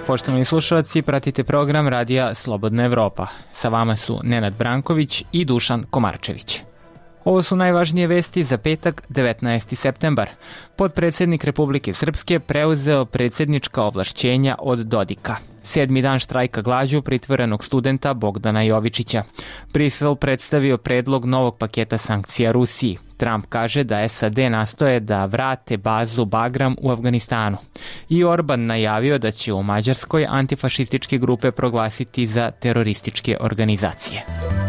Poštovani slušalci, pratite program Radija Slobodna Evropa. Sa vama su Nenad Branković i Dušan Komarčević. Ovo su najvažnije vesti za petak, 19. septembar. Potpredsednik Republike Srpske preuzeo predsjednička ovlašćenja od Dodika. 7. dan štrajka glađu pritvorenog studenta Bogdana Jovičića. Brisel predstavio predlog novog paketa sankcija Rusiji. Trump kaže da SAD nastoje da vrate bazu Bagram u Afganistanu. I Orban najavio da će u Mađarskoj antifašističke grupe proglasiti za terorističke organizacije.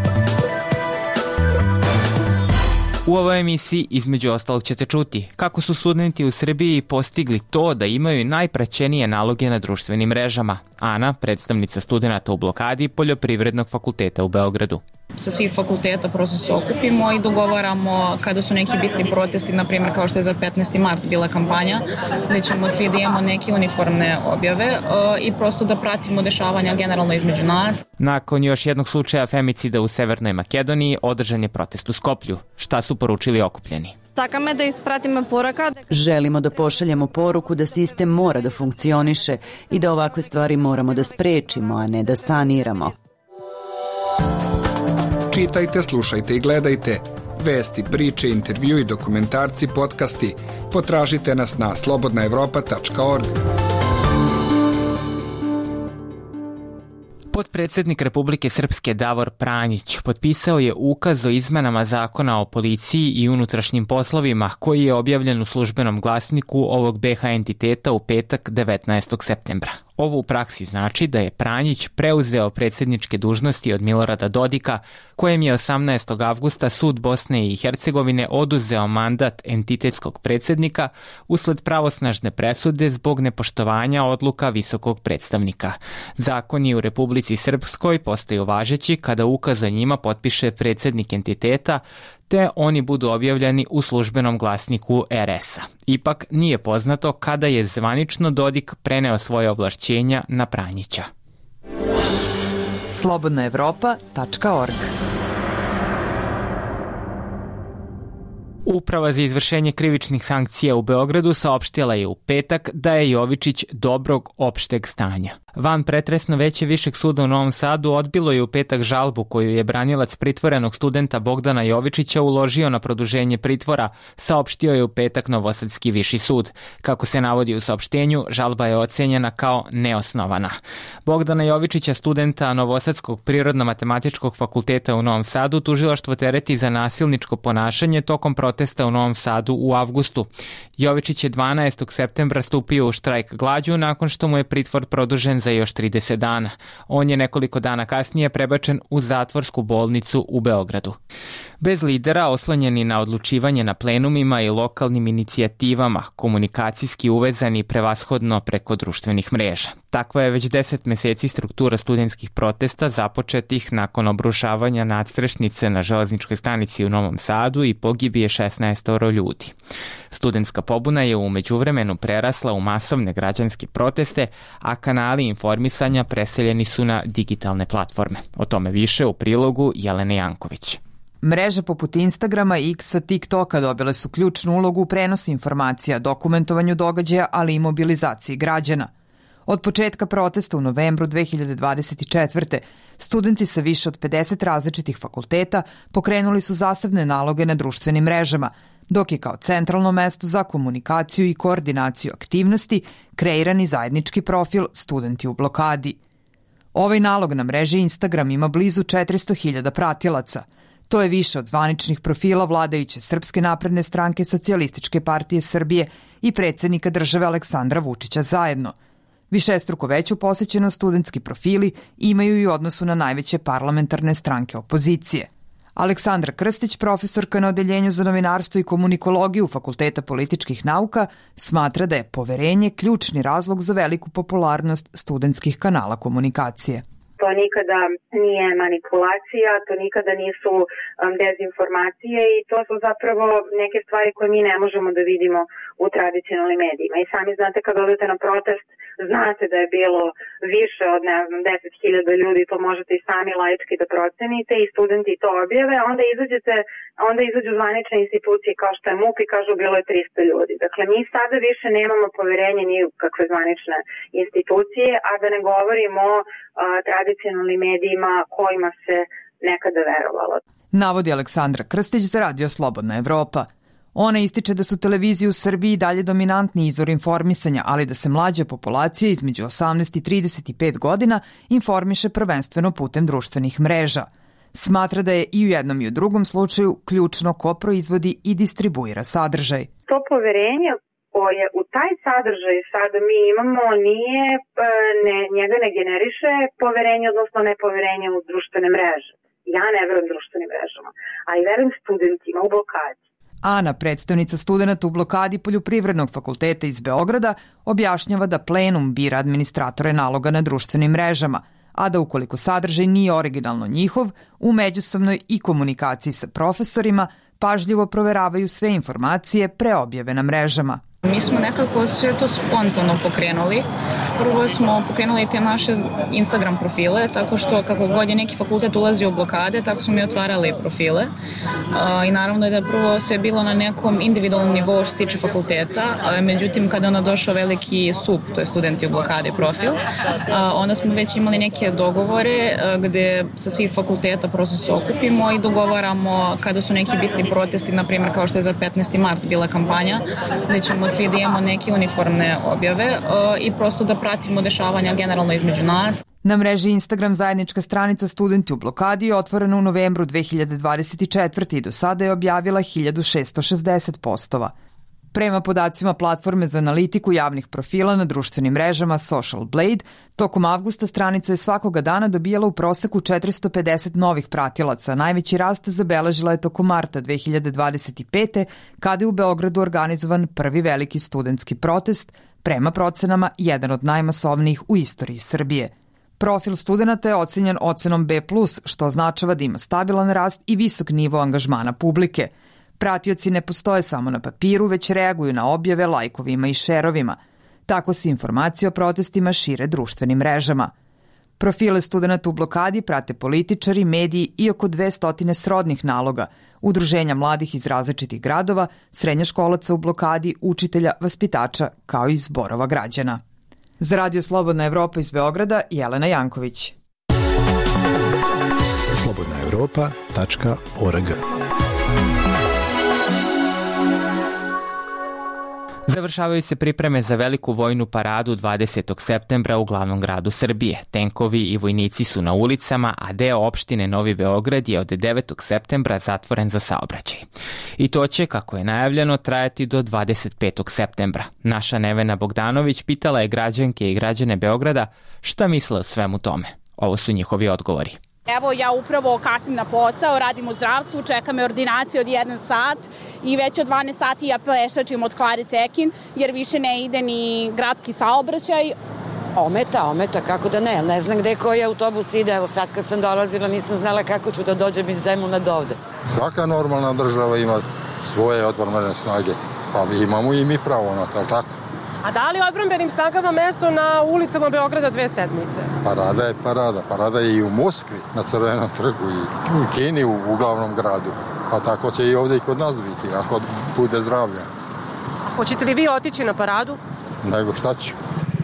U ovoj emisiji između ostalog ćete čuti kako su studenti u Srbiji postigli to da imaju najpraćenije naloge na društvenim mrežama. Ana, predstavnica studenata u blokadi Poljoprivrednog fakulteta u Beogradu. Sa svih fakulteta prosto se okupimo i dogovaramo kada su neki bitni protesti, na primjer kao što je za 15. mart bila kampanja, gde ćemo svi da imamo neke uniformne objave i prosto da pratimo dešavanja generalno između nas. Nakon još jednog slučaja femicida u Severnoj Makedoniji održan je protest u Skoplju. Šta su poručili okupljeni? Takame da ispratimo poruka. Želimo da pošaljemo poruku da sistem mora da funkcioniše i da ovakve stvari moramo da sprečimo, a ne da saniramo. Čitajte, slušajte i gledajte. Vesti, priče, intervju i dokumentarci, podcasti. Potražite nas na slobodnaevropa.org. Potpredsednik Republike Srpske Davor Pranjić potpisao je ukaz o izmenama zakona o policiji i unutrašnjim poslovima koji je objavljen u službenom glasniku ovog BiH entiteta u petak 19. septembra. Ovo u praksi znači da je Pranjić preuzeo predsjedničke dužnosti od Milorada Dodika, kojem je 18. avgusta sud Bosne i Hercegovine oduzeo mandat entitetskog predsjednika usled pravosnažne presude zbog nepoštovanja odluka visokog predstavnika. Zakoni u Republici Srpskoj postaju važeći kada ukaz o njima potpiše predsjednik entiteta, te oni budu objavljeni u službenom glasniku RS-a. Ipak nije poznato kada je zvanično Dodik preneo svoje ovlašćenja na Pranjića. slobodnaevropa.org. Uprava za izvršenje krivičnih sankcija u Beogradu saopštila je u petak da je Jovičić dobrog opšteg stanja. Van pretresno veće Višeg suda u Novom Sadu odbilo je u petak žalbu koju je branilac pritvorenog studenta Bogdana Jovičića uložio na produženje pritvora, saopštio je u petak Novosadski viši sud. Kako se navodi u saopštenju, žalba je ocenjena kao neosnovana. Bogdana Jovičića, studenta Novosadskog prirodno-matematičkog fakulteta u Novom Sadu, tužilaštvo tereti za nasilničko ponašanje tokom protesta u Novom Sadu u avgustu. Jovičić je 12. septembra stupio u štrajk glađu nakon što mu je pritvor produžen za još 30 dana. On je nekoliko dana kasnije prebačen u zatvorsku bolnicu u Beogradu. Bez lidera, oslonjeni na odlučivanje na plenumima i lokalnim inicijativama, komunikacijski uvezani prevashodno preko društvenih mreža. Takva je već 10 meseci struktura studentskih protesta započetih nakon obrušavanja nadstrešnice na železničkoj stanici u Novom Sadu i pogibije 16 ljudi. Studentska pobuna je u međuvremenu prerasla u masovne građanske proteste, a kanali informisanja preseljeni su na digitalne platforme. O tome više u prilogu Jelene Janković. Mreže poput Instagrama, X-a, TikToka dobile su ključnu ulogu u prenosu informacija, dokumentovanju događaja, ali i mobilizaciji građana. Od početka protesta u novembru 2024. studenti sa više od 50 različitih fakulteta pokrenuli su zasebne naloge na društvenim mrežama, dok je kao centralno mesto za komunikaciju i koordinaciju aktivnosti kreiran i zajednički profil Studenti u blokadi. Ovaj nalog na mreži Instagram ima blizu 400.000 pratilaca. To je više od zvaničnih profila vladajuće Srpske napredne stranke, Socijalističke partije Srbije i predsjednika države Aleksandra Vučića zajedno. Višestruko veću posećenost studentski profili imaju i u odnosu na najveće parlamentarne stranke opozicije. Aleksandra Krstić, profesorka na Odeljenju za novinarstvo i komunikologiju Fakulteta političkih nauka, smatra da je poverenje ključni razlog za veliku popularnost studentskih kanala komunikacije. To nikada nije manipulacija, to nikada nisu dezinformacije i to su zapravo neke stvari koje mi ne možemo da vidimo u tradicionalnim medijima. I sami znate kad odete na protest, znate da je bilo više od 10.000 ljudi, to možete i sami laički da procenite i studenti to objave, onda izađu zvanične institucije kao što je MUP i kažu bilo je 300 ljudi. Dakle, mi sada više nemamo poverenje ni u kakve zvanične institucije, a da ne govorimo o tradicionalnim medijima kojima se nekada verovalo. Navodi Aleksandra Krstić za Radio Slobodna Evropa. Ona ističe da su televizije u Srbiji dalje dominantni izvor informisanja, ali da se mlađa populacija između 18 i 35 godina informiše prvenstveno putem društvenih mreža. Smatra da je i u jednom i u drugom slučaju ključno ko proizvodi i distribuira sadržaj. To poverenje koje u taj sadržaj sada mi imamo njega ne generiše poverenje, odnosno nepoverenje u društvene mreže. Ja ne verujem društvenim mrežama, ali verujem studentima u blokadi. Ana, predstavnica studenata u blokadi Poljoprivrednog fakulteta iz Beograda, objašnjava da plenum bira administratore naloga na društvenim mrežama, a da ukoliko sadržaj nije originalno njihov, u međusobnoj i komunikaciji sa profesorima pažljivo proveravaju sve informacije pre objave na mrežama. Mi smo nekako sve to spontano pokrenuli. Prvo smo pokrenuli te naše Instagram profile, tako što kako god je neki fakultet ulazio u blokade, tako smo mi otvarali profile. I naravno da je prvo sve bilo na nekom individualnom nivou što se tiče fakulteta, međutim kada je došao veliki SUP, to je studenti u blokade profil, onda smo već imali neke dogovore gde sa svih fakulteta prosto se okupimo i dogovaramo kada su neki bitni protesti, na primjer kao što je za 15. mart bila kampanja, gde ćemo svi da imamo neke uniformne objave i prosto da pratimo dešavanja generalno između nas. Na mreži Instagram zajednička stranica Studenti u blokadi je otvorena u novembru 2024. i do sada je objavila 1660 postova. Prema podacima platforme za analitiku javnih profila na društvenim mrežama Social Blade, tokom avgusta stranica je svakoga dana dobijala u proseku 450 novih pratilaca. Najveći rast zabeležila je tokom marta 2025. kada je u Beogradu organizovan prvi veliki studentski protest, prema procenama jedan od najmasovnijih u istoriji Srbije. Profil studenta je ocenjen ocenom B+, što označava da ima stabilan rast i visok nivo angažmana publike. Pratioci ne postoje samo na papiru, već reaguju na objave lajkovima i šerovima. Tako se informacije o protestima šire društvenim mrežama. Profile studenta u blokadi prate političari, mediji i oko 200 srodnih naloga, udruženja mladih iz različitih gradova, srednjoškolaca u blokadi, učitelja, vaspitača, kao i zborova građana. Za Radio Slobodna Evropa iz Beograda, Jelena Janković. slobodnaevropa.org. Završavaju se pripreme za veliku vojnu paradu 20. septembra u glavnom gradu Srbije. Tenkovi i vojnici su na ulicama, a deo opštine Novi Beograd je od 9. septembra zatvoren za saobraćaj. I to će, kako je najavljeno, trajati do 25. septembra. Naša Nevena Bogdanović pitala je građanke i građane Beograda šta misle o svemu tome. Ovo su njihovi odgovori. Evo, ja upravo kasnim na posao, radim u zdravstvu, čeka me ordinacija od 1 sat i već od 12 sati ja pešačim od Klare Cekin, jer više ne ide ni gradski saobraćaj. Ometa, kako da ne, ne znam gde koji autobus ide, evo sad kad sam dolazila nisam znala kako ću da dođem iz Zemuna do ovde. Svaka normalna država ima svoje odbrambene snage, pa imamo i mi pravo na to, tako? A da li odbrambenim snagama mesto na ulicama Beograda 2 sedmice? Parada je parada. Parada je i u Moskvi, na Crvenom trgu, i u Kini, u glavnom gradu. Pa tako će i ovde i kod nas biti, ako bude zdravlja. Hoćete li vi otići na paradu? Nego šta ću?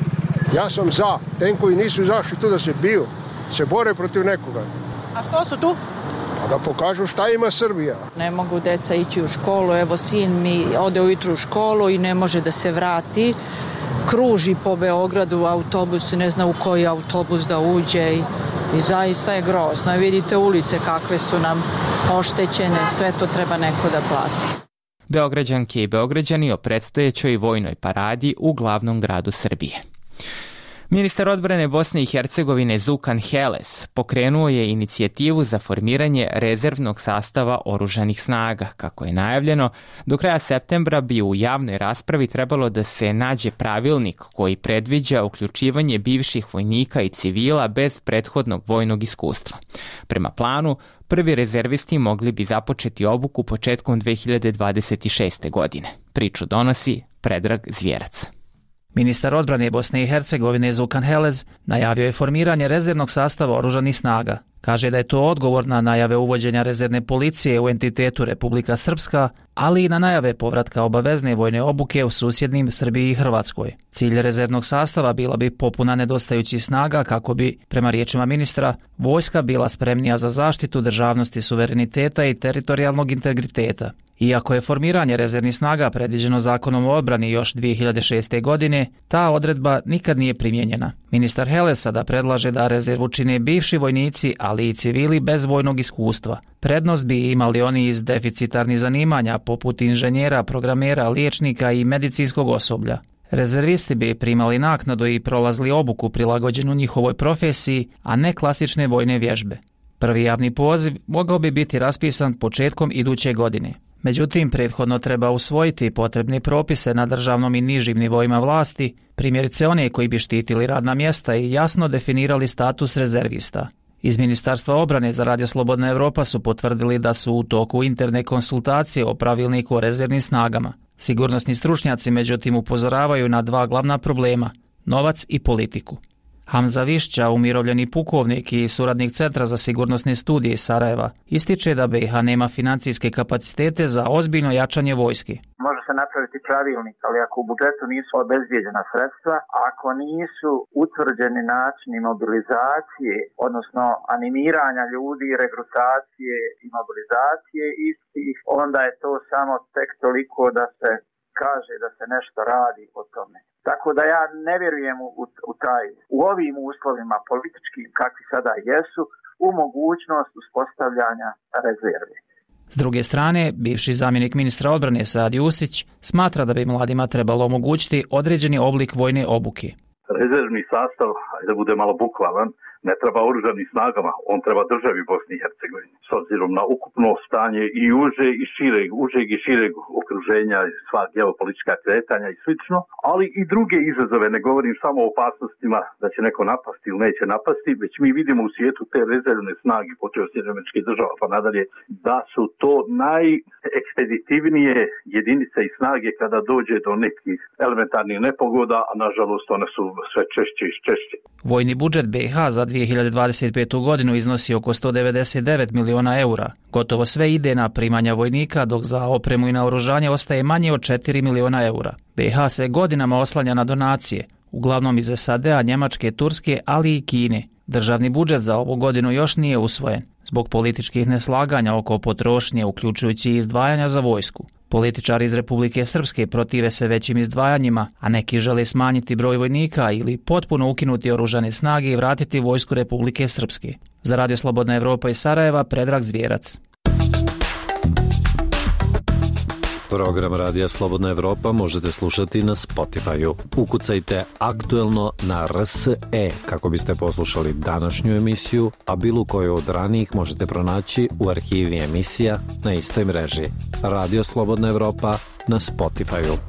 Ja sam za. Tenkovi nisu zašli tu da se biju. Se bore protiv nekoga. A što su tu? A da pokažu šta ima Srbija. Ne mogu deca ići u školu, evo sin mi ode ujutru u školu i ne može da se vrati. Kruži po Beogradu autobus, ne zna u koji autobus da uđe i zaista je grozno. Vidite ulice kakve su nam oštećene, sve to treba neko da plati. Beograđanke i Beograđani o predstojećoj vojnoj paradi u glavnom gradu Srbije. Ministar odbrane Bosne i Hercegovine Zukan Heles pokrenuo je inicijativu za formiranje rezervnog sastava oružanih snaga. Kako je najavljeno, do kraja septembra bi u javnoj raspravi trebalo da se nađe pravilnik koji predviđa uključivanje bivših vojnika i civila bez prethodnog vojnog iskustva. Prema planu, prvi rezervisti mogli bi započeti obuku početkom 2026. godine. Priču donosi Predrag Zvjerac. Ministar odbrane Bosne i Hercegovine Zukan Helez najavio je formiranje rezervnog sastava oružanih snaga. Kaže da je to odgovor na najave uvođenja rezervne policije u entitetu Republika Srpska, ali i na najave povratka obavezne vojne obuke u susjednim Srbiji i Hrvatskoj. Cilj rezervnog sastava bila bi popuna nedostajućih snaga kako bi, prema riječima ministra, vojska bila spremnija za zaštitu državnosti, suvereniteta i teritorijalnog integriteta. Iako je formiranje rezervnih snaga predviđeno Zakonom o odbrani još 2006. godine, ta odredba nikad nije primijenjena. Ministar Helez sada predlaže da rezervu čine bivši vojnici, ali i civili bez vojnog iskustva. Prednost bi imali oni iz deficitarnih zanimanja poput inženjera, programera, liječnika i medicinskog osoblja. Rezervisti bi primali naknadu i prolazili obuku prilagođenu njihovoj profesiji, a ne klasične vojne vježbe. Prvi javni poziv mogao bi biti raspisan početkom iduće godine. Međutim, prethodno treba usvojiti potrebne propise na državnom i nižim nivoima vlasti, primjerice one koji bi štitili radna mjesta i jasno definirali status rezervista. Iz Ministarstva obrane za Radio Slobodna Evropa su potvrdili da su u toku interne konsultacije o pravilniku o rezervnim snagama. Sigurnosni stručnjaci međutim upozoravaju na dva glavna problema – novac i politiku. Hamza Višća, umirovljeni pukovnik i suradnik Centra za sigurnosne studije iz Sarajeva, ističe da BiH nema financijske kapacitete za ozbiljno jačanje vojske. Može se napraviti pravilnik, ali ako u budžetu nisu obezbijeđena sredstva, ako nisu utvrđeni načini mobilizacije, odnosno animiranja ljudi, regrutacije i mobilizacije istih, onda je to samo tek toliko da se kaže da se nešto radi o tome. Tako da ja ne vjerujem u ovim uslovima političkim kakvi sada jesu, u mogućnost uspostavljanja rezerve. S druge strane, bivši zamjenik ministra odbrane Saad Jusić smatra da bi mladima trebalo omogućiti određeni oblik vojne obuke. Rezervni sastav, da bude malo bukvalan, ne treba oružanim snagama, on treba državi Bosni i Hercegovini. S obzirom na ukupno stanje i užeg i šireg okruženja, sva geopolitička kretanja i slično, ali i druge izazove, ne govorim samo o opasnostima da će neko napasti ili neće napasti, već mi vidimo u svijetu te rezervne snage, počeo od Sjedinjenih Američkih Država pa nadalje, da su to najekspeditivnije jedinice i snage kada dođe do nekih elementarnih nepogoda, a nažalost one su sve češće i češće. Vojni budžet BiH za 2025. godinu iznosi oko 199 miliona eura. Gotovo sve ide na primanja vojnika, dok za opremu i naoružanje ostaje manje od 4 miliona eura. BiH se godinama oslanja na donacije, uglavnom iz SAD-a, Njemačke, Turske, ali i Kine. Državni budžet za ovu godinu još nije usvojen, zbog političkih neslaganja oko potrošnje, uključujući i izdvajanja za vojsku. Političari iz Republike Srpske protive se većim izdvajanjima, a neki žele smanjiti broj vojnika ili potpuno ukinuti oružane snage i vratiti vojsku Republike Srpske. Za Radio Slobodna Evropa iz Sarajeva, Predrag Zvijerac. Program Radija Slobodna Evropa možete slušati na Spotify-u. Ukucajte aktuelno na RSE kako biste poslušali današnju emisiju, a bilo koju od ranijih možete pronaći u arhivi emisija na istoj mreži. Radio Slobodna Evropa na Spotify-u.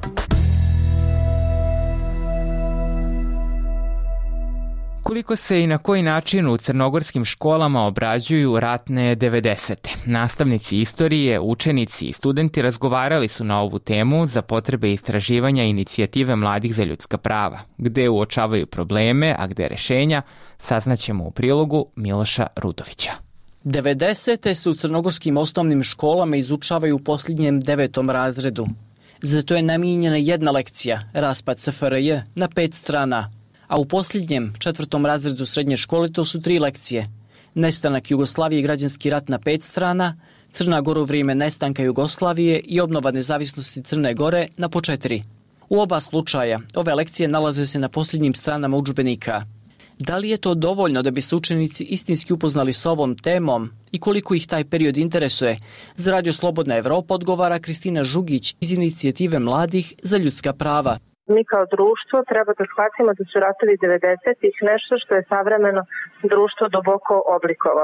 Koliko se i na koji način u crnogorskim školama obrađuju ratne 90. Nastavnici istorije, učenici i studenti razgovarali su na ovu temu za potrebe istraživanja inicijative Mladih za ljudska prava, gde uočavaju probleme, a gde rešenja, saznaćemo u prilogu Miloša Rudovića. 90. se u crnogorskim osnovnim školama izučavaju u posljednjem 9. razredu. Zato je namijenjena jedna lekcija, raspad SFRJ, na 5 strana. A u posljednjem 4. razredu srednje škole to su 3 lekcije. Nestanak Jugoslavije i građanski rat na 5 strana, Crna Gora u vrijeme nestanka Jugoslavije i obnova nezavisnosti Crne Gore na po 4. U oba slučaja ove lekcije nalaze se na posljednjim stranama udžbenika. Da li je to dovoljno da bi se učenici istinski upoznali s ovom temom i koliko ih taj period interesuje? Za Radio Slobodna Evropa odgovara Kristina Žugić iz inicijative Mladih za ljudska prava. Mi kao društvo treba da shvatimo da su ratovi 90-ih nešto što je savremeno društvo duboko oblikovalo.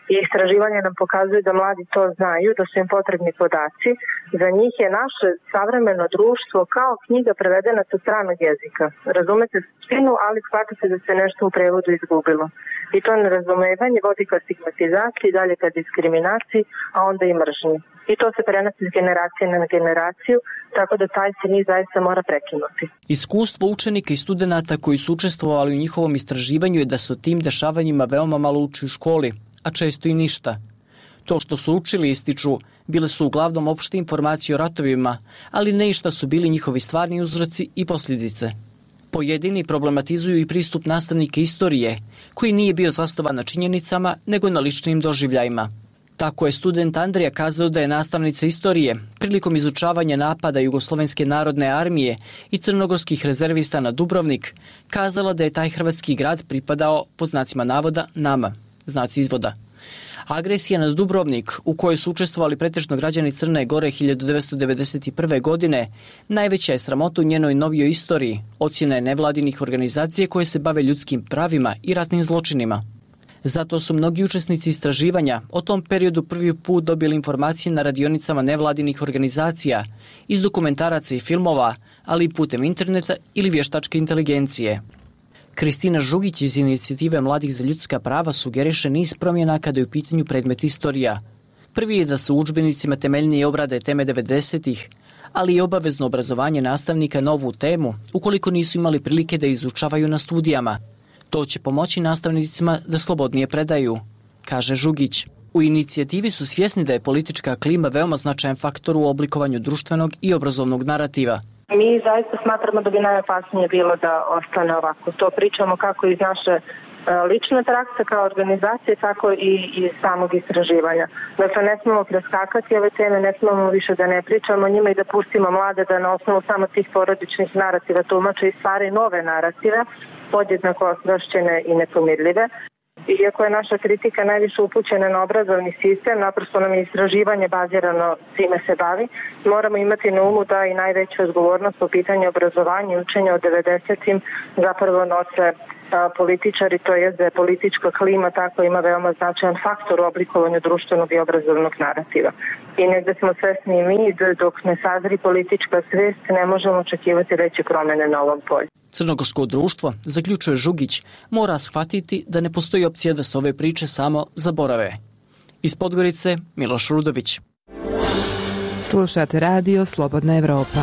I istraživanje nam pokazuje da mladi to znaju, da su im potrebni podaci. Za njih je naše savremeno društvo kao knjiga prevedena sa stranog jezika. Razumete suštinu, ali shvatate da se nešto u prevodu izgubilo. I to nerazumevanje vodi ka stigmatizaciji, dalje ka diskriminaciji, a onda i mržnji. I to se prenosi iz generacije na generaciju, tako da taj se niz zaista mora prekinuti. Iskustvo učenika i studenata koji su učestvovali u njihovom istraživanju je da se o tim dešavanjima veoma malo uči u školi, a često i ništa. To što su učili, ističu, bile su uglavnom opšte informacije o ratovima, ali ne i šta su bili njihovi stvarni uzroci i posljedice. Pojedini problematizuju i pristup nastavnika istorije, koji nije bio zasnovan na činjenicama, nego na ličnim doživljajima. Tako je student Andrija kazao da je nastavnica istorije prilikom izučavanja napada Jugoslovenske narodne armije i crnogorskih rezervista na Dubrovnik kazala da je taj hrvatski grad pripadao, po znacima navoda, nama, znaci izvoda. Agresija na Dubrovnik, u kojoj su učestvovali pretežno građani Crne Gore 1991. godine, najveća je sramota u njenoj novijoj istoriji, ocjena je nevladinih organizacija koje se bave ljudskim pravima i ratnim zločinima. Zato su mnogi učesnici istraživanja o tom periodu prvi put dobili informacije na radionicama nevladinih organizacija, iz dokumentaraca i filmova, ali i putem interneta ili vještačke inteligencije. Kristina Žugić iz Inicijative mladih za ljudska prava sugeriše niz promjena kada je u pitanju predmet istorija. Prvi je da se u udžbenicima temeljnije obrade teme 90-ih, ali i obavezno obrazovanje nastavnika novu temu, ukoliko nisu imali prilike da izučavaju na studijama. To će pomoći nastavnicima da slobodnije predaju, kaže Žugić. U inicijativi su svjesni da je politička klima veoma značajan faktor u oblikovanju društvenog i obrazovnog narativa. Mi zaista smatramo da bi najopasnije bilo da ostane ovako. To pričamo kako iz naše lične prakse kao organizacije, tako i iz samog istraživanja. Dakle, ne smemo preskakati ove teme, ne smemo više da ne pričamo o njima i da pustimo mlade da na osnovu samo tih porodičnih narativa tumače i stvari nove narative, podjednako ostrašćene i nepomirljive. Iako je naša kritika najviše upućena na obrazovni sistem, naprosto nam je istraživanje bazirano, time se bavi, moramo imati na umu da i najveću odgovornost po pitanju obrazovanja i učenja od 90-im zapravo nose političari, to je da je politička klima tako ima veoma značajan faktor u oblikovanju društvenog i obrazovnog narativa. I negde smo svesni i mi, dok ne sazri politička svest, ne možemo očekivati veće promene na ovom polju. Crnogorsko društvo, zaključuje Žugić, mora shvatiti da ne postoji opcija da se ove priče samo zaborave. Iz Podgorice, Miloš Rudović. Slušate radio Slobodna Evropa.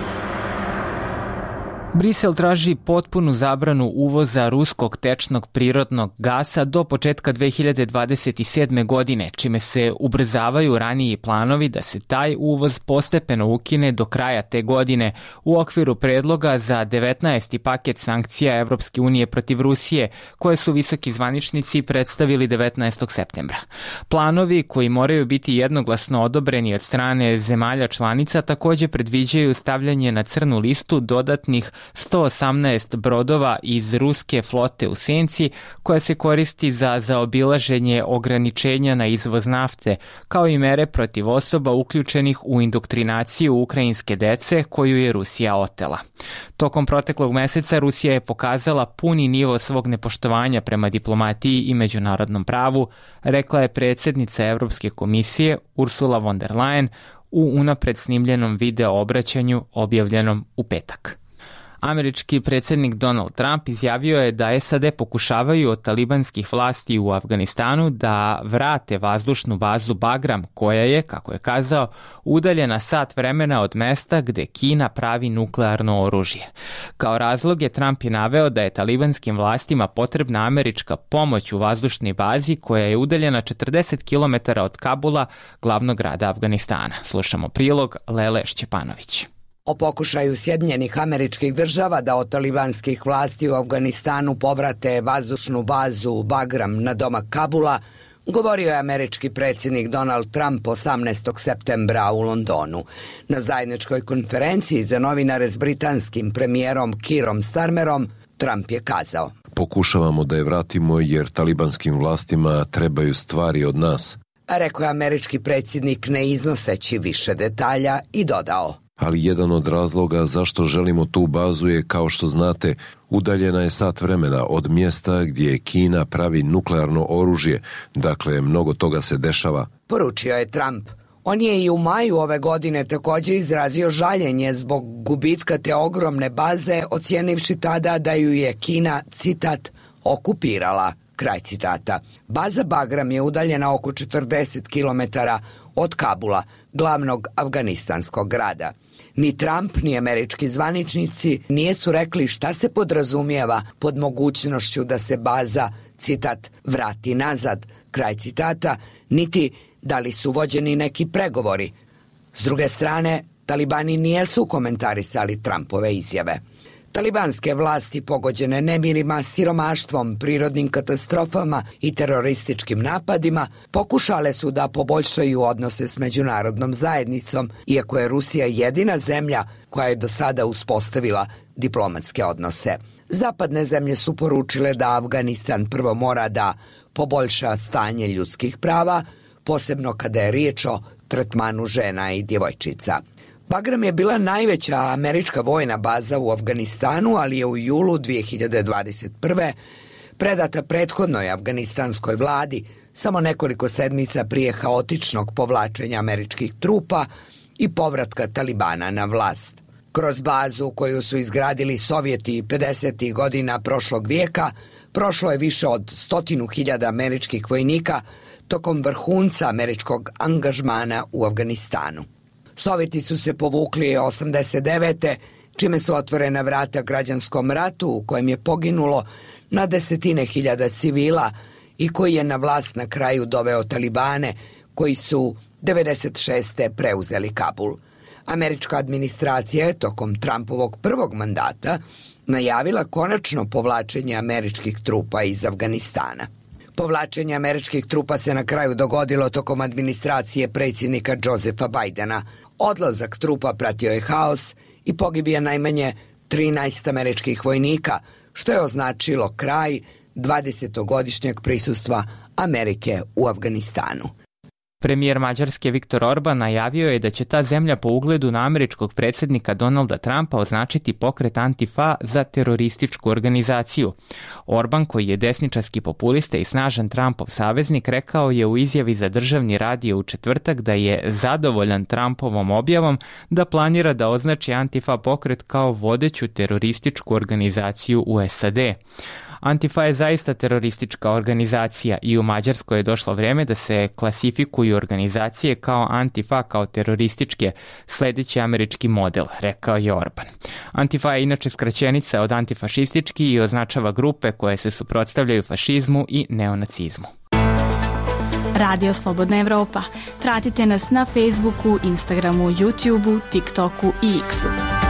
Brisel traži potpunu zabranu uvoza ruskog tečnog prirodnog gasa do početka 2027. godine, čime se ubrzavaju raniji planovi da se taj uvoz postepeno ukine do kraja te godine u okviru predloga za 19. paket sankcija Evropske unije protiv Rusije, koje su visoki zvaničnici predstavili 19. septembra. Planovi, koji moraju biti jednoglasno odobreni od strane zemalja članica, također predviđaju stavljanje na crnu listu dodatnih 118 brodova iz ruske flote u senci, koja se koristi za zaobilaženje ograničenja na izvoz nafte, kao i mere protiv osoba uključenih u indoktrinaciju ukrajinske dece koju je Rusija otela. Tokom proteklog meseca Rusija je pokazala puni nivo svog nepoštovanja prema diplomatiji i međunarodnom pravu, rekla je predsjednica Evropske komisije Ursula von der Leyen u unapred snimljenom video obraćanju objavljenom u petak. Američki predsjednik Donald Trump izjavio je da SAD pokušavaju od talibanskih vlasti u Afganistanu da vrate vazdušnu bazu Bagram, koja je, kako je kazao, udaljena sat vremena od mesta gde Kina pravi nuklearno oružje. Kao razlog je Trump naveo da je talibanskim vlastima potrebna američka pomoć u vazdušnoj bazi koja je udaljena 40 km od Kabula, glavnog grada Afganistana. Slušamo prilog Lele Šćepanović. O pokušaju Sjedinjenih Američkih Država da od talibanskih vlasti u Afganistanu povrate vazdušnu bazu Bagram na domak Kabula, govorio je američki predsjednik Donald Trump 18. septembra u Londonu. Na zajedničkoj konferenciji za novinare s britanskim premijerom Keerom Starmerom, Trump je kazao: "Pokušavamo da je vratimo jer talibanskim vlastima trebaju stvari od nas." Rekao je američki predsjednik ne iznoseći više detalja i dodao: Ali jedan od razloga zašto želimo tu bazu je, kao što znate, udaljena je sat vremena od mjesta gdje Kina pravi nuklearno oružje, dakle mnogo toga se dešava. Poručio je Trump. On je i u maju ove godine također izrazio žaljenje zbog gubitka te ogromne baze, ocijenivši tada da ju je Kina, citat, okupirala, kraj citata. Baza Bagram je udaljena oko 40 km od Kabula, glavnog afganistanskog grada. Ni Trump, ni američki zvaničnici nisu rekli šta se podrazumijeva pod mogućnošću da se baza, citat, vrati nazad, kraj citata, niti da li su vođeni neki pregovori. S druge strane, talibani nijesu komentarisali Trumpove izjave. Talibanske vlasti pogođene nemirima, siromaštvom, prirodnim katastrofama i terorističkim napadima pokušale su da poboljšaju odnose s međunarodnom zajednicom, iako je Rusija jedina zemlja koja je do sada uspostavila diplomatske odnose. Zapadne zemlje su poručile da Afganistan prvo mora da poboljša stanje ljudskih prava, posebno kada je riječ o tretmanu žena i djevojčica. Bagram je bila najveća američka vojna baza u Afganistanu, ali je u julu 2021. predata prethodnoj afganistanskoj vladi samo nekoliko sedmica prije haotičnog povlačenja američkih trupa i povratka Talibana na vlast. Kroz bazu koju su izgradili Sovjeti 50. godina prošlog vijeka prošlo je više od 100.000 američkih vojnika tokom vrhunca američkog angažmana u Afganistanu. Sovjeti su se povukli 89. čime su otvorena vrata građanskom ratu u kojem je poginulo na desetine hiljada civila i koji je na vlast na kraju doveo Talibane koji su 96. preuzeli Kabul. Američka administracija je tokom Trumpovog prvog mandata najavila konačno povlačenje američkih trupa iz Afganistana. Povlačenje američkih trupa se na kraju dogodilo tokom administracije predsjednika Josepha Bidena. Odlazak trupa pratio je haos i pogibije najmanje 13 američkih vojnika, što je označilo kraj 20-godišnjeg prisustva Amerike u Afganistanu. Premijer Mađarske Viktor Orban najavio je da će ta zemlja po ugledu na američkog predsjednika Donalda Trumpa označiti pokret Antifa za terorističku organizaciju. Orban, koji je desničarski populista i snažan Trumpov saveznik, rekao je u izjavi za državni radio u četvrtak da je zadovoljan Trumpovom objavom da planira da označi Antifa pokret kao vodeću terorističku organizaciju u SAD. Antifa je zaista teroristička organizacija i u Mađarskoj je došlo vrijeme da se klasifikuju organizacije kao Antifa, kao terorističke, sledeći američki model, rekao je Orban. Antifa je inače skraćenica od antifašistički i označava grupe koje se suprotstavljaju fašizmu i neonacizmu. Radio Slobodna Evropa. Pratite nas na Facebooku, Instagramu, YouTubeu, TikToku i X-u.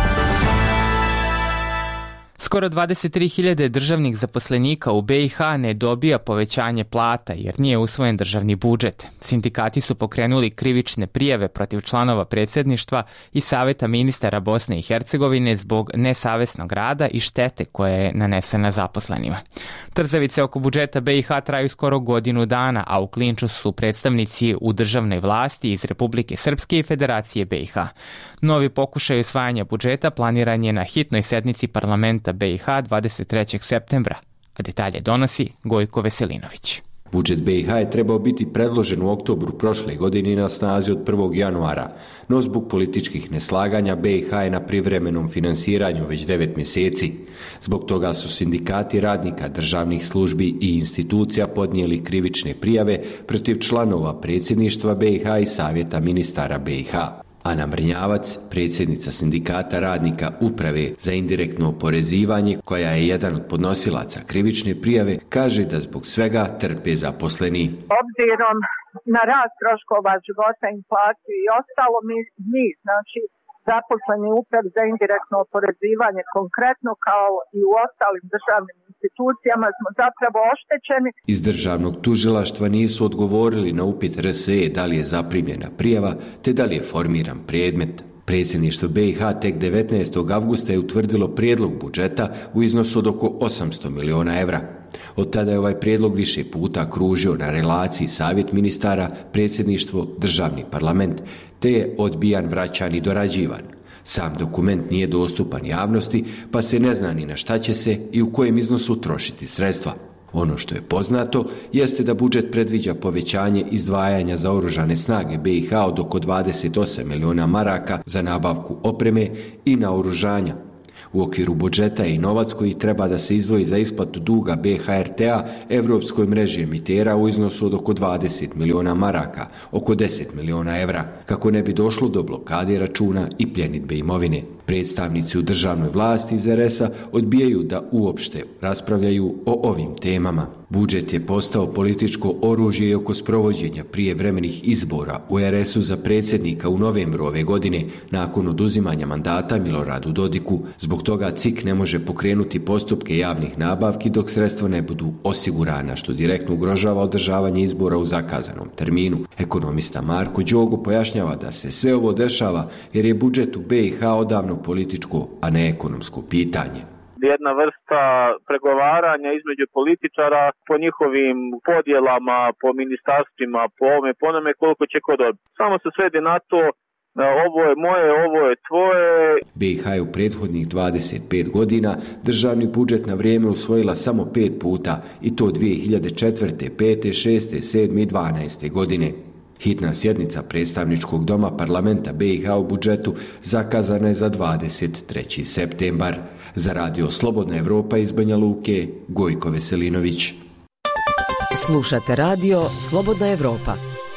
Skoro 23.000 državnih zaposlenika u BiH ne dobija povećanje plata jer nije usvojen državni budžet. Sindikati su pokrenuli krivične prijave protiv članova predsjedništva i Saveta ministara Bosne i Hercegovine zbog nesavesnog rada i štete koja je nanesena zaposlenima. Trzavice oko budžeta BiH traju skoro godinu dana, a u klinču su predstavnici u državnoj vlasti iz Republike Srpske i Federacije BiH. Novi pokušaj usvajanja budžeta planiran je na hitnoj sednici parlamenta BiH 23. septembra, a detalje donosi Gojko Veselinović. Budžet BiH je trebao biti predložen u oktobru prošle godine i na snazi od 1. januara, no zbog političkih neslaganja BiH je na privremenom finansiranju već 9 mjeseci. Zbog toga su sindikati radnika državnih službi i institucija podnijeli krivične prijave protiv članova predsjedništva BiH i Savjeta ministara BiH. Ana Mrnjavac, predsjednica sindikata radnika Uprave za indirektno oporezivanje, koja je jedan od podnosilaca krivične prijave, kaže da zbog svega trpe zaposleni. Obzirom na rast troškova života, inflaciju i ostalo, mi znači zaposleni u Upravi za indirektno oporezivanje konkretno kao i u ostalim državnim institucijama smo zapravo oštećeni. Iz državnog tužilaštva nisu odgovorili na upit RSE da li je zaprimljena prijava te da li je formiran predmet. Predsjedništvo BiH tek 19. avgusta je utvrdilo prijedlog budžeta u iznosu od oko 800 miliona evra. Od tada je ovaj prijedlog više puta kružio na relaciji Savjet ministara, predsjedništvo, državni parlament, te je odbijan, vraćan i dorađivan. Sam dokument nije dostupan javnosti, pa se ne zna ni na šta će se i u kojem iznosu trošiti sredstva. Ono što je poznato jeste da budžet predviđa povećanje izdvajanja za oružane snage BiH od oko 28 miliona maraka za nabavku opreme i naoružanja. U okviru budžeta je i novac koji treba da se izdvoji za isplatu duga BHRT-a Evropskoj mreži emitera u iznosu od oko 20 miliona maraka, oko 10 miliona evra, kako ne bi došlo do blokade računa i pljenidbe imovine. Predstavnici u državnoj vlasti iz RS-a odbijaju da uopšte raspravljaju o ovim temama. Budžet je postao političko oružje i oko sprovođenja prijevremenih izbora u RS-u za predsjednika u novembru ove godine nakon oduzimanja mandata Miloradu Dodiku. Zbog toga CIK ne može pokrenuti postupke javnih nabavki dok sredstva ne budu osigurana, što direktno ugrožava održavanje izbora u zakazanom terminu. Ekonomista Marko Đogo pojašnjava da se sve ovo dešava jer je budžet u BiH odavno političko, a ne ekonomsko pitanje. Jedna vrsta pregovaranja između političara po njihovim podjelama, po ministarstvima, po ovome, po onome koliko će ko dobiti. Samo se svedi na to, ovo je moje, ovo je tvoje. BiH je u prethodnih 25 godina državni budžet na vrijeme usvojila samo 5 puta i to 2004., 5., 6., 7. i 12. godine. Hitna sjednica predstavničkog doma parlamenta BiH u budžetu zakazana je za 23. septembar. Za radio Slobodna Evropa iz Banja Luke, Gojko Veselinović. Slušate radio Slobodna Evropa.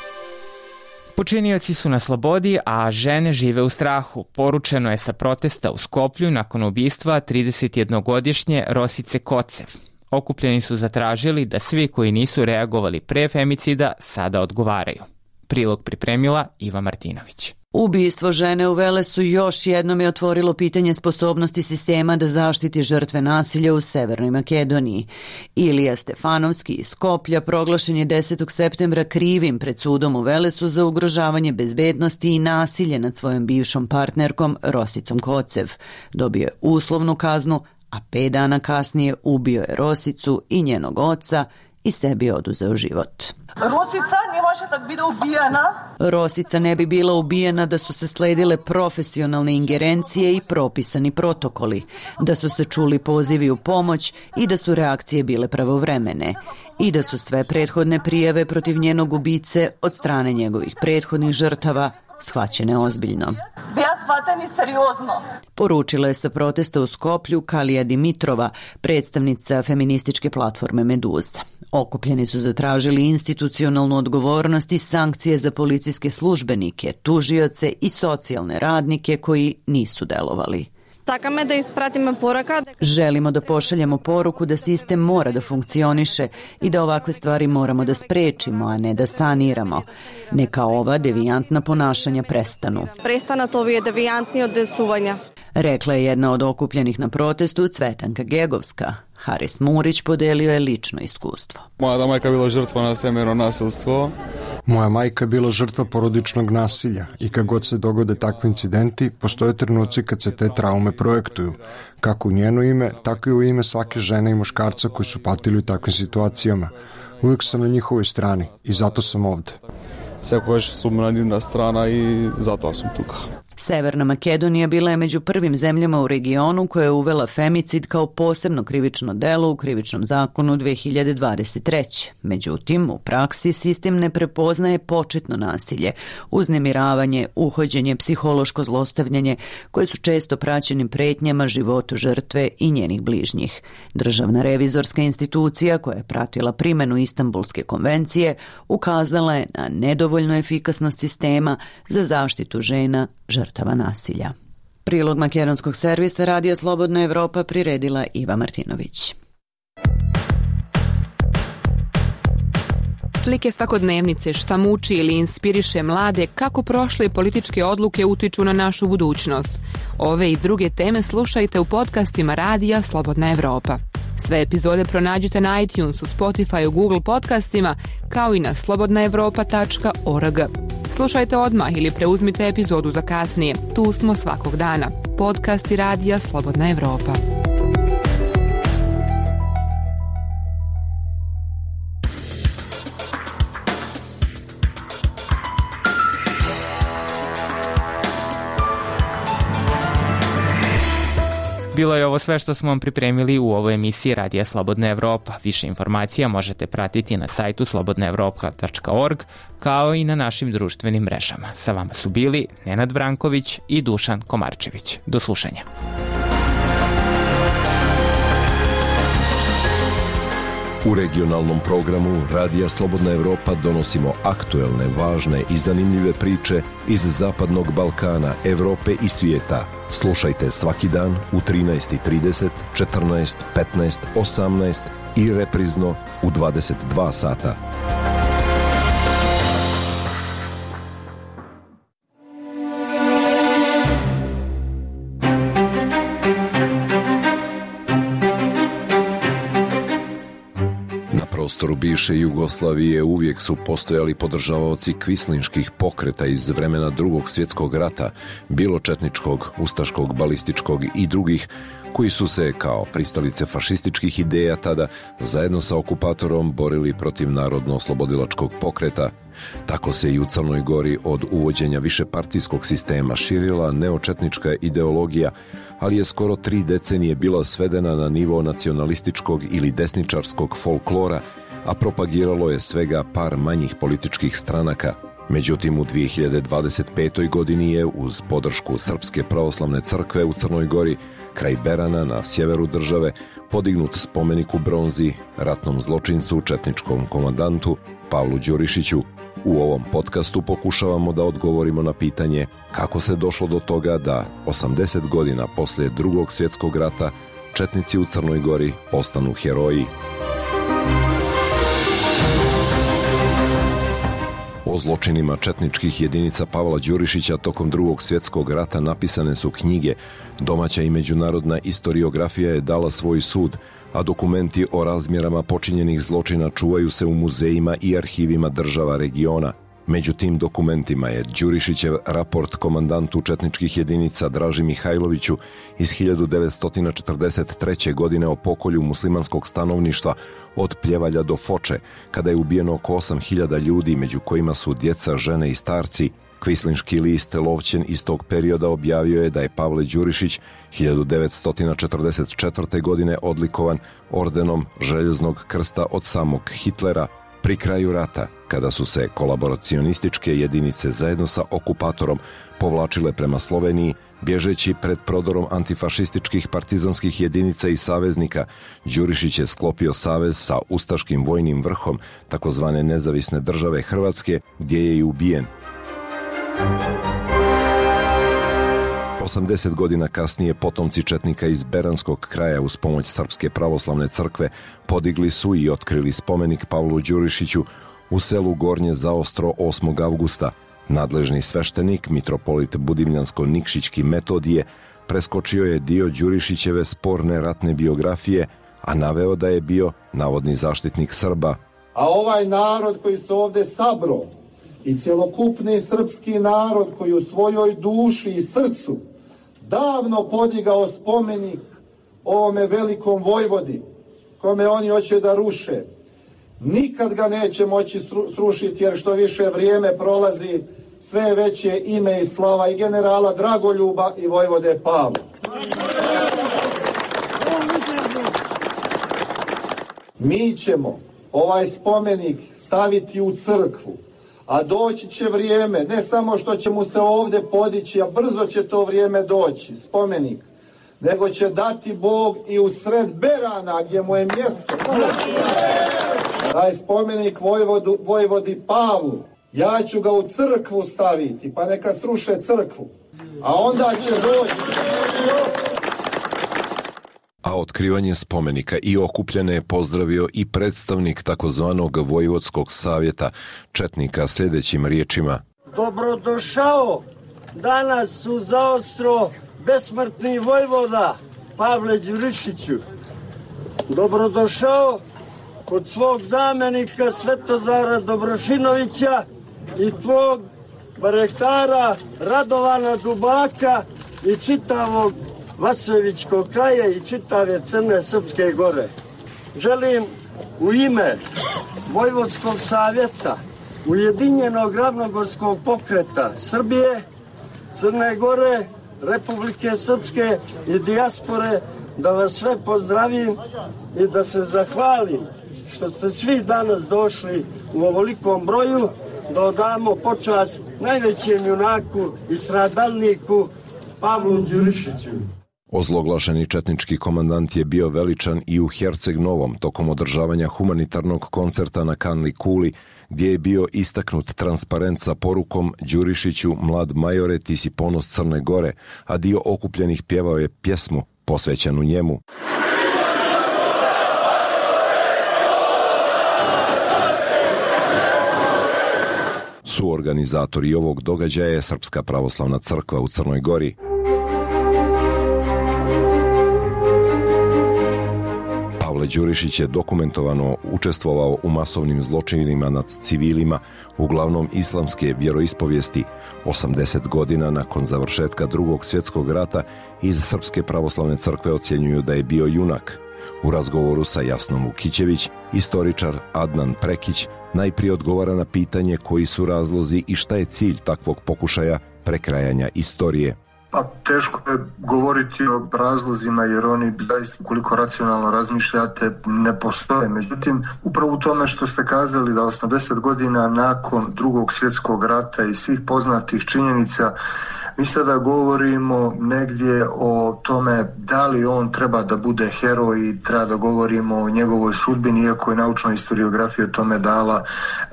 Počinioci su na slobodi, a žene žive u strahu. Poručeno je sa protesta u Skoplju nakon ubistva 31-godišnje Rosice Kocev. Okupljeni su zatražili da svi koji nisu reagovali pre femicida sada odgovaraju. Prilog pripremila Iva Martinović. Ubistvo žene u Velesu još jednom je otvorilo pitanje sposobnosti sistema da zaštiti žrtve nasilja u Severnoj Makedoniji. Ilija Stefanovski iz Skoplja proglašen je 10. septembra krivim pred sudom u Velesu za ugrožavanje bezbednosti i nasilje nad svojom bivšom partnerkom Rosicom Kocev. Dobio je uslovnu kaznu, a 5 dana kasnije ubio je Rosicu i njenog oca i sebi oduzeo život. Rosica ne može tak biti ubijena. Rosica ne bi bila ubijena da su se sledile profesionalne ingerencije i propisani protokoli, da su se čuli pozivi u pomoć i da su reakcije bile pravovremene i da su sve prethodne prijave protiv njenog ubice od strane njegovih prethodnih žrtava shvaćene ozbiljno. Bija shvateni seriozno. Poručila je sa protesta u Skoplju Kalija Dimitrova, predstavnica feminističke platforme Meduza. Okupljeni su zatražili institucionalnu odgovornost i sankcije za policijske službenike, tužioce i socijalne radnike koji nisu delovali. Takame da ispratimo poruka. Želimo da pošaljemo poruku da sistem mora da funkcioniše i da ovakve stvari moramo da sprečimo, a ne da saniramo. Neka ova devijantna ponašanja prestanu. Prestanat ovije devijantni odesuvanja. Rekla je jedna od okupljenih na protestu Cvetanka Gegovska. Haris Murić podelio je lično iskustvo. Moja majka je bila žrtva na semero nasilstvo. Moja majka je bila žrtva porodičnog nasilja i kad god se dogode takvi incidenti, postoje trenuci kad se te traume projektuju. Kako u njeno ime, tako i u ime svake žene i muškarca koji su patili u takvim situacijama. Uvijek sam na njihovoj strani i zato sam ovde. Sekoš su mranjivna strana i zato sam tuka. Severna Makedonija bila je među prvim zemljama u regionu koja je uvela femicid kao posebno krivično delo u krivičnom zakonu 2023. Međutim, u praksi sistem ne prepoznaje početno nasilje, uznemiravanje, uhođenje, psihološko zlostavljanje, koje su često praćeni pretnjama životu žrtve i njenih bližnjih. Državna revizorska institucija koja je pratila primenu Istanbulske konvencije ukazala je na nedovoljnu efikasnost sistema za zaštitu žena žrtava nasilja. Prilog makedonskog servisa Radija Slobodna Evropa priredila Iva Martinović. Slike svakodnevnice šta muči ili inspiriše mlade kako prošle političke odluke utiču na našu budućnost. Ove i druge teme slušajte u podcastima Radija Slobodna Evropa. Sve epizode pronađite na iTunesu, Spotifyu, Google podcastima, kao i na slobodnaevropa.org. Slušajte odmah ili preuzmite epizodu za kasnije. Tu smo svakog dana. Podcasti Radija Slobodna Evropa. Bilo je ovo sve što smo vam pripremili u ovoj emisiji Radija Slobodna Evropa. Više informacija možete pratiti na sajtu slobodnaevropa.org kao i na našim društvenim mrežama. Sa vama su bili Nenad Branković i Dušan Komarčević. Do slušanja. U regionalnom programu Radija Slobodna Evropa donosimo aktuelne, važne i zanimljive priče iz Zapadnog Balkana, Evrope i svijeta. Slušajte svaki dan u 13:30, 14, 15, 18 i reprizno u 22 sata. Na prostoru bivše Jugoslavije uvijek su postojali podržavaoci kvislinških pokreta iz vremena Drugog svjetskog rata, bilo četničkog, ustaškog, balističkog i drugih, koji su se kao pristalice fašističkih ideja tada zajedno sa okupatorom borili protiv narodno-oslobodilačkog pokreta. Tako se i u Crnoj Gori od uvođenja višepartijskog sistema širila neočetnička ideologija, ali je skoro 3 decenije bila svedena na nivo nacionalističkog ili desničarskog folklora, a propagiralo je svega par manjih političkih stranaka. Međutim, u 2025. godini je uz podršku Srpske pravoslavne crkve u Crnoj Gori, kraj Berana na sjeveru države, podignut spomenik u bronzi ratnom zločincu, četničkom komandantu Pavlu Đurišiću. U ovom podcastu pokušavamo da odgovorimo na pitanje kako se došlo do toga da 80 godina poslije Drugog svjetskog rata četnici u Crnoj Gori postanu heroji. O zločinima četničkih jedinica Pavla Đurišića tokom Drugog svjetskog rata napisane su knjige, domaća i međunarodna istoriografija je dala svoj sud, a dokumenti o razmjerama počinjenih zločina čuvaju se u muzejima i arhivima država regiona. Među tim dokumentima je Đurišićev raport komandantu četničkih jedinica Draži Mihajloviću iz 1943. godine o pokolju muslimanskog stanovništva od Pljevalja do Foče, kada je ubijeno oko 8.000 ljudi, među kojima su djeca, žene i starci. Kvislinški list Lovćen iz tog perioda objavio je da je Pavle Đurišić 1944. godine odlikovan ordenom Željeznog krsta od samog Hitlera. Pri kraju rata, kada su se kolaboracionističke jedinice zajedno sa okupatorom povlačile prema Sloveniji, bježeći pred prodorom antifašističkih partizanskih jedinica i saveznika, Đurišić je sklopio savez sa ustaškim vojnim vrhom takozvane nezavisne države Hrvatske, gdje je i ubijen. 80 godina kasnije potomci četnika iz Beranskog kraja uz pomoć Srpske pravoslavne crkve podigli su i otkrili spomenik Pavlu Đurišiću u selu Gornje Zaostro 8. avgusta. Nadležni sveštenik, mitropolit Budimljansko-Nikšićki Metodije, preskočio je dio Đurišićeve sporne ratne biografije, a naveo da je bio navodni zaštitnik Srba. A ovaj narod koji se ovde sabro i cjelokupni srpski narod koji u svojoj duši i srcu davno podigao spomenik ovome velikom vojvodi, kome oni hoće da ruše, nikad ga neće moći srušiti, jer što više vrijeme prolazi, sve veće ime i slava i generala Dragoljuba i vojvode Pavla. Mi ćemo ovaj spomenik staviti u crkvu, a doći će vrijeme, ne samo što će mu se ovdje podići, a brzo će to vrijeme doći, spomenik, nego će dati Bog i u sred Berana, gdje mu je mjesto. Taj spomenik vojvodi Pavlu, ja ću ga u crkvu staviti, pa neka sruše crkvu, a onda će doći. A otkrivanje spomenika i okupljene je pozdravio i predstavnik takozvanog Vojvodskog savjeta četnika sljedećim riječima. Dobrodošao danas u Zaostro besmrtni vojvoda Pavle Đurišiću. Dobrodošao kod svog zamjenika Svetozara Dobrošinovića i tvog barehtara Radovana Dubaka i čitavog Vasojevićkog kraja i čitave Crne Srpske gore. Želim u ime Vojvodskog savjeta, Ujedinjenog ravnogorskog pokreta Srbije, Crne Gore Republike Srpske i dijaspore, da vas sve pozdravim i da se zahvalim što ste svi danas došli u ovolikom broju, da odamo počast najvećem junaku i stradalniku Pavlu Đurišiću. Ozloglašeni četnički komandant je bio veličan i u Herceg Novom tokom održavanja humanitarnog koncerta na Kanli Kuli, gdje je bio istaknut transparent sa porukom Đurišiću, mlad majore, ti si ponos Crne Gore, a dio okupljenih pjevao je pjesmu posvećenu njemu. Suorganizatori ovog događaja je Srpska pravoslavna crkva u Crnoj Gori. Pavle Đurišić je dokumentovano učestvovao u masovnim zločinima nad civilima, uglavnom islamske vjeroispovijesti. 80 godina nakon završetka Drugog svjetskog rata iz Srpske pravoslavne crkve ocjenjuju da je bio junak. U razgovoru sa Jasnom Vukićević, istoričar Adnan Prekić najprije odgovara na pitanje koji su razlozi i šta je cilj takvog pokušaja prekrajanja istorije. Pa teško je govoriti o razlozima jer oni zaista, ukoliko racionalno razmišljate, ne postoje. Međutim, upravo u tome što ste kazali da 80 godina nakon Drugog svjetskog rata i svih poznatih činjenica, mi sada govorimo negdje o tome da li on treba da bude heroj i treba da govorimo o njegovoj sudbini, iako je naučna historiografija tome dala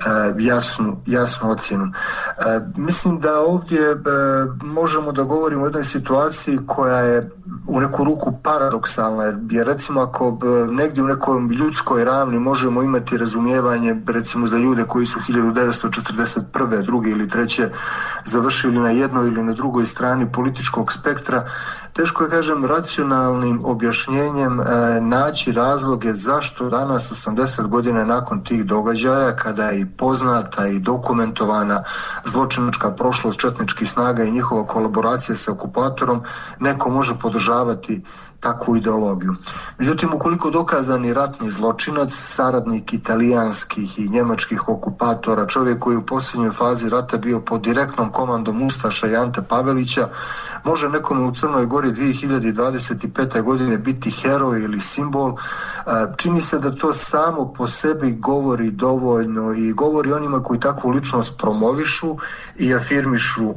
jasnu ocjenu. Mislim da ovdje možemo da govorimo o jednoj situaciji koja je u neku ruku paradoksalna, jer recimo ako negdje u nekom ljudskoj ravni možemo imati razumijevanje recimo za ljude koji su 1941. druge ili treće završili na jednoj ili na drugoj strani političkog spektra, teško je, kažem, racionalnim objašnjenjem naći razloge zašto danas 80 godina nakon tih događaja, kada je i poznata i dokumentovana zločinačka prošlost četničkih snaga i njihova kolaboracija sa okupatorom, neko može podržavati takvu ideologiju. Međutim, ukoliko dokazani ratni zločinac, saradnik italijanskih i njemačkih okupatora, čovjek koji je u posljednjoj fazi rata bio pod direktnom komandom ustaša i Ante Pavelića, može nekome u Crnoj Gori 2025. godine biti heroj ili simbol, čini se da to samo po sebi govori dovoljno i govori onima koji takvu ličnost promovišu i afirmišu,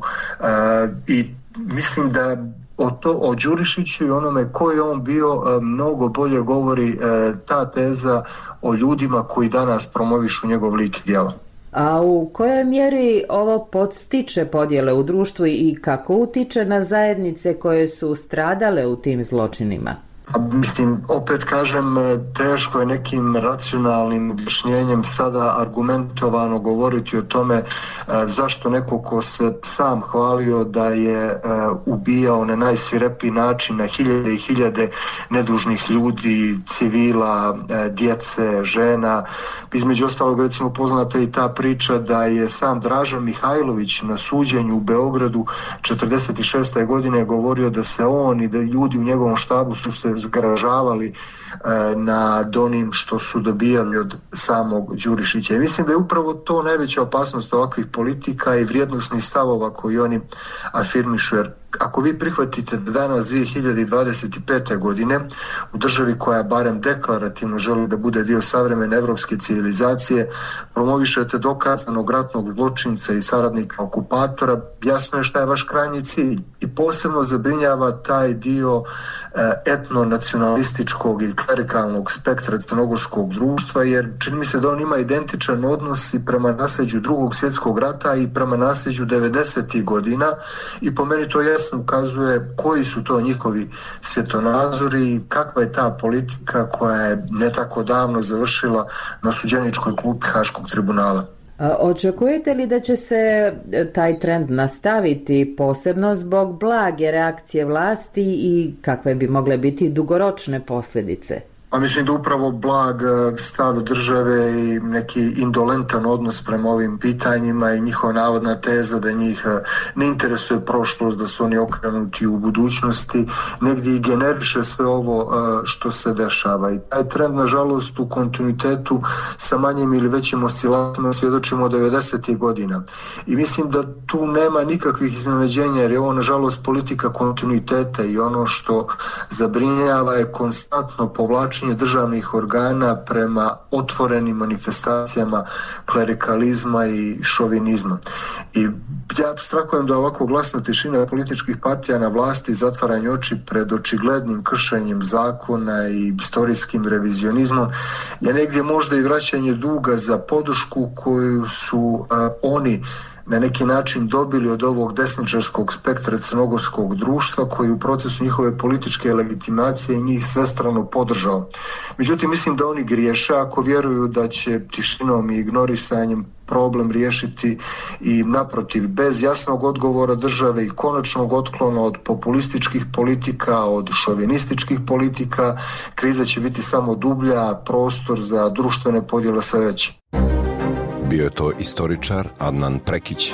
i mislim da o Đurišiću i onome ko je on bio mnogo bolje govori ta teza o ljudima koji danas promovišu njegov lik i djelo. A u kojoj mjeri ovo podstiče podjele u društvu i kako utiče na zajednice koje su stradale u tim zločinima? Mislim, opet kažem, teško je nekim racionalnim objašnjenjem sada argumentovano govoriti o tome zašto neko ko se sam hvalio da je ubijao na najsvirepiji način na hiljade i hiljade nedužnih ljudi, civila, djece, žena. Između ostalog, recimo, poznata je i ta priča da je sam Dražan Mihajlović na suđenju u Beogradu 1946. godine govorio da se on i da ljudi u njegovom štabu su se zgražavali nad onim što su dobijali od samog Đurišića. I mislim da je upravo to najveća opasnost ovakvih politika i vrijednosnih stavova koji oni afirmišu. Jer ako vi prihvatite da danas 2025. godine u državi koja barem deklarativno želi da bude dio savremene evropske civilizacije promovišete dokazanog ratnog zločinca i saradnika okupatora, jasno je šta je vaš krajnji cilj. I posebno zabrinjava taj dio etnonacionalističkog i klerikalnog spektra crnogorskog društva, jer čini mi se da on ima identičan odnos i prema nasljeđu Drugog svjetskog rata i prema nasljeđu 90. godina, i po meni to jasno ukazuje koji su to njihovi svjetonazori i kakva je ta politika koja je ne tako davno završila na suđeničkoj klupi Haškog tribunala. Očekujete li da će se taj trend nastaviti, posebno zbog blage reakcije vlasti, i kakve bi mogle biti dugoročne posljedice? A mislim da upravo blag stav države i neki indolentan odnos prema ovim pitanjima i njihova navodna teza da njih ne interesuje prošlost, da su oni okrenuti u budućnosti, negdje i generiše sve ovo što se dešava. I taj trend, nažalost, u kontinuitetu sa manjim ili većim oscilacijama svjedočimo od 90. godina. I mislim da tu nema nikakvih iznenađenja, jer je ovo, nažalost, politika kontinuiteta i ono što zabrinjava je konstantno povlačenje državnih organa prema otvorenim manifestacijama klerikalizma i šovinizma. I ja apstrahujem da ovako glasna tišina političkih partija na vlasti, zatvaranje oči pred očiglednim kršenjem zakona i istorijskim revizionizmom je negdje možda i vraćanje duga za podršku koju su oni na neki način dobili od ovog desničarskog spektra crnogorskog društva koji u procesu njihove političke legitimacije njih svestrano podržao. Međutim, mislim da oni griješe ako vjeruju da će tišinom i ignorisanjem problem riješiti i naprotiv, bez jasnog odgovora države i konačnog otklona od populističkih politika, od šovinističkih politika, kriza će biti samo dublja, prostor za društvene podjele sve veći. Bio je to istoričar Adnan Prekić.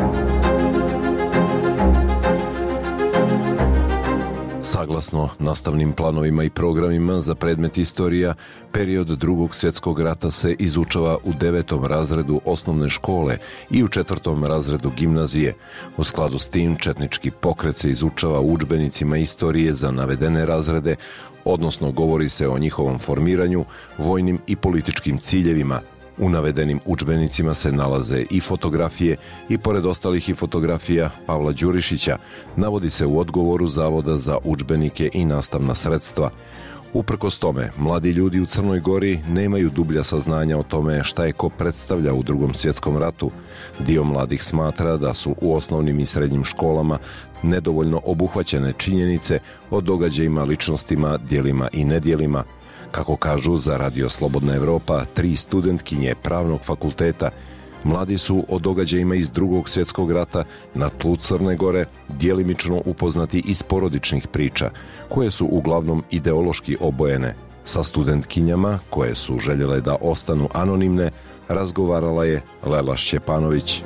Saglasno nastavnim planovima i programima za predmet istorija, period Drugog svjetskog rata se izučava u 9. razredu osnovne škole i u 4. razredu gimnazije. U skladu s tim, četnički pokret se izučava u udžbenicima istorije za navedene razrede, odnosno govori se o njihovom formiranju, vojnim i političkim ciljevima. U navedenim udžbenicima se nalaze i fotografije i pored ostalih i fotografija Pavla Đurišića. Navodi se u odgovoru Zavoda za udžbenike i nastavna sredstva. Uprkos tome, mladi ljudi u Crnoj Gori nemaju dublja saznanja o tome šta je ko predstavlja u Drugom svjetskom ratu. Dio mladih smatra da su u osnovnim i srednjim školama nedovoljno obuhvaćene činjenice o događajima, ličnostima, djelima i nedjelima. Kako kažu za Radio Slobodna Evropa, 3 studentkinje Pravnog fakulteta, mladi su o događajima iz Drugog svjetskog rata na tlu Crne Gore djelimično upoznati iz porodičnih priča, koje su uglavnom ideološki obojene. Sa studentkinjama, koje su željele da ostanu anonimne, razgovarala je Lela Šćepanović.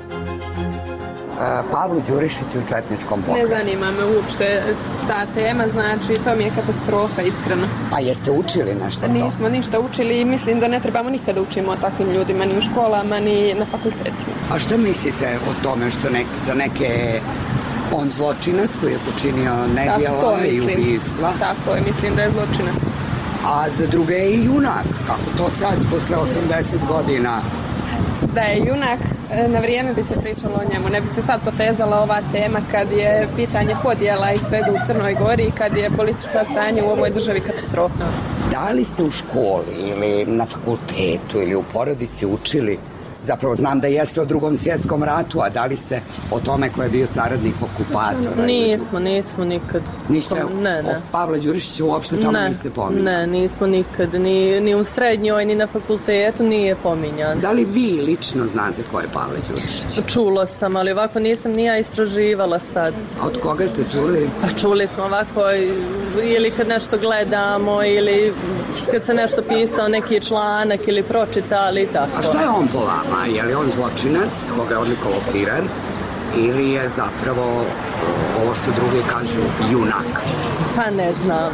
Pavlu Đurišiću u četničkom pokretu. Ne zanima me uopšte ta tema, znači to mi je katastrofa, iskreno. A jeste učili nešto to? Nismo ništa učili i mislim da ne trebamo nikada učimo o takvim ljudima, ni u školama, ni na fakultetima. A što mislite o tome što za neke on zločinac koji je počinio nedjela i ubijstva? Tako je, mislim da je zločinac. A za druge je i junak, kako to sad, posle 80 godina? Da je junak, na vrijeme bi se pričalo o njemu. Ne bi se sad potezala ova tema kad je pitanje podjela i svega u Crnoj Gori i kad je političko stanje u ovoj državi katastrofa. Da li ste u školi ili na fakultetu ili u porodici učili? Zapravo znam da jeste o Drugom svjetskom ratu, a da li ste o tome ko je bio saradnik okupatora? Nismo nikad. Niste ne. O Pavla Đurišića uopšte tamo niste pominjali? Ne, nismo nikad. Ni u srednjoj, ni na fakultetu nije pominjan. Da li vi lično znate ko je Pavle Đurišić? Čulo sam, ali ovako nisam ni ja istraživala sad. A od koga ste čuli? Pa čuli smo ovako ili kad nešto gledamo ili kad se nešto pisao neki članak ili pročitali i tako. A šta je on po vama? Je li on zločinac, koga je odlikovao Firer, ili je zapravo ovo što drugi kažu junak? Pa ne znam.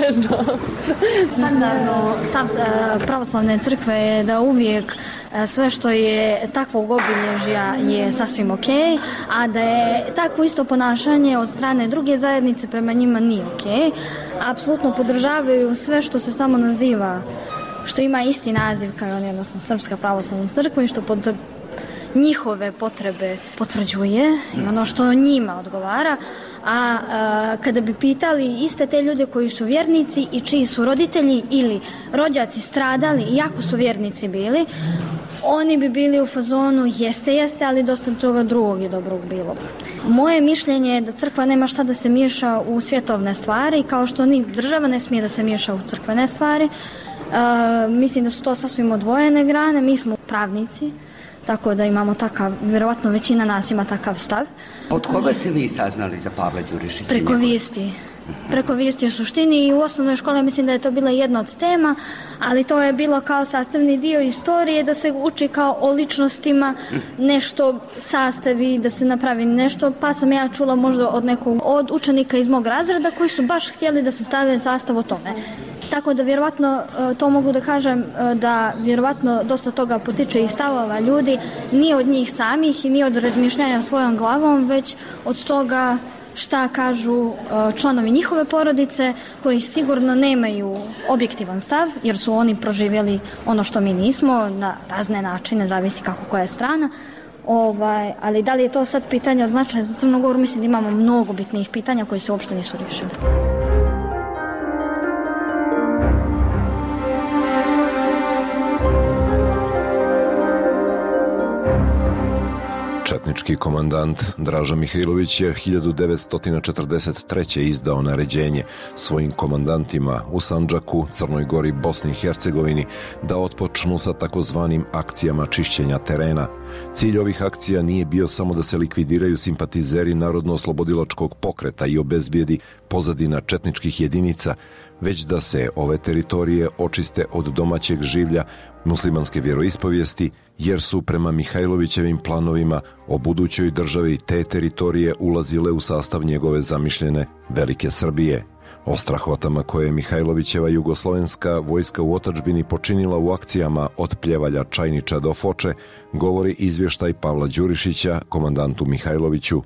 Standardno stav pravoslavne crkve je da uvijek sve što je takvog obilježja je sasvim okej, a da je takvo isto ponašanje od strane druge zajednice prema njima nije okej. Apsolutno podržavaju sve što se samo naziva, što ima isti naziv kao i odnosno Srpska pravoslavna crkva i što pod njihove potrebe potvrđuje i ono što njima odgovara. A kada bi pitali iste te ljude koji su vjernici i čiji su roditelji ili rođaci stradali, iako su vjernici bili, oni bi bili u fazonu jeste, ali dosta toga drugog i dobrog bilo. Moje mišljenje je da crkva nema šta da se miješa u svjetovne stvari, kao što ni država ne smije da se miješa u crkvene stvari. Mislim da su to sasvim odvojene grane, mi smo pravnici, tako da imamo takav, vjerovatno većina nas ima takav stav. Od koga ste vi saznali za Pavla Đurišića? Preko vijesti. preko vijesti o suštini i u osnovnoj školi mislim da je to bila jedna od tema, ali to je bilo kao sastavni dio istorije, da se uči kao o ličnostima, nešto sastavi, da se napravi nešto, pa sam ja čula možda od učenika iz mog razreda koji su baš htjeli da se stave sastav o tome. Tako da vjerovatno to mogu da kažem da vjerovatno dosta toga potiče iz stavova ljudi, nije od njih samih i nije od razmišljanja svojom glavom, već od toga šta kažu članovi njihove porodice koji sigurno nemaju objektivan stav jer su oni proživjeli ono što mi nismo na razne načine, zavisi kako koja je strana. Ali da li je to sad pitanje od značaja za Crnu Goru, mislim da imamo mnogo bitnijih pitanja koji se uopšte nisu riješili. Četnički komandant Draža Mihajlović je 1943. izdao naređenje svojim komandantima u Sandžaku, Crnoj Gori, Bosni i Hercegovini da otpočnu sa takozvanim akcijama čišćenja terena. Cilj ovih akcija nije bio samo da se likvidiraju simpatizeri Narodno-oslobodilačkog pokreta i obezbijedi pozadina četničkih jedinica, već da se ove teritorije očiste od domaćeg življa muslimanske vjeroispovijesti, jer su prema Mihajlovićevim planovima o budućoj državi te teritorije ulazile u sastav njegove zamišljene Velike Srbije. O strahotama koje je Mihajlovićeva jugoslovenska vojska u otadžbini počinila u akcijama od Pljevalja, Čajniča do Foče govori izvještaj Pavla Đurišića, komandantu Mihajloviću.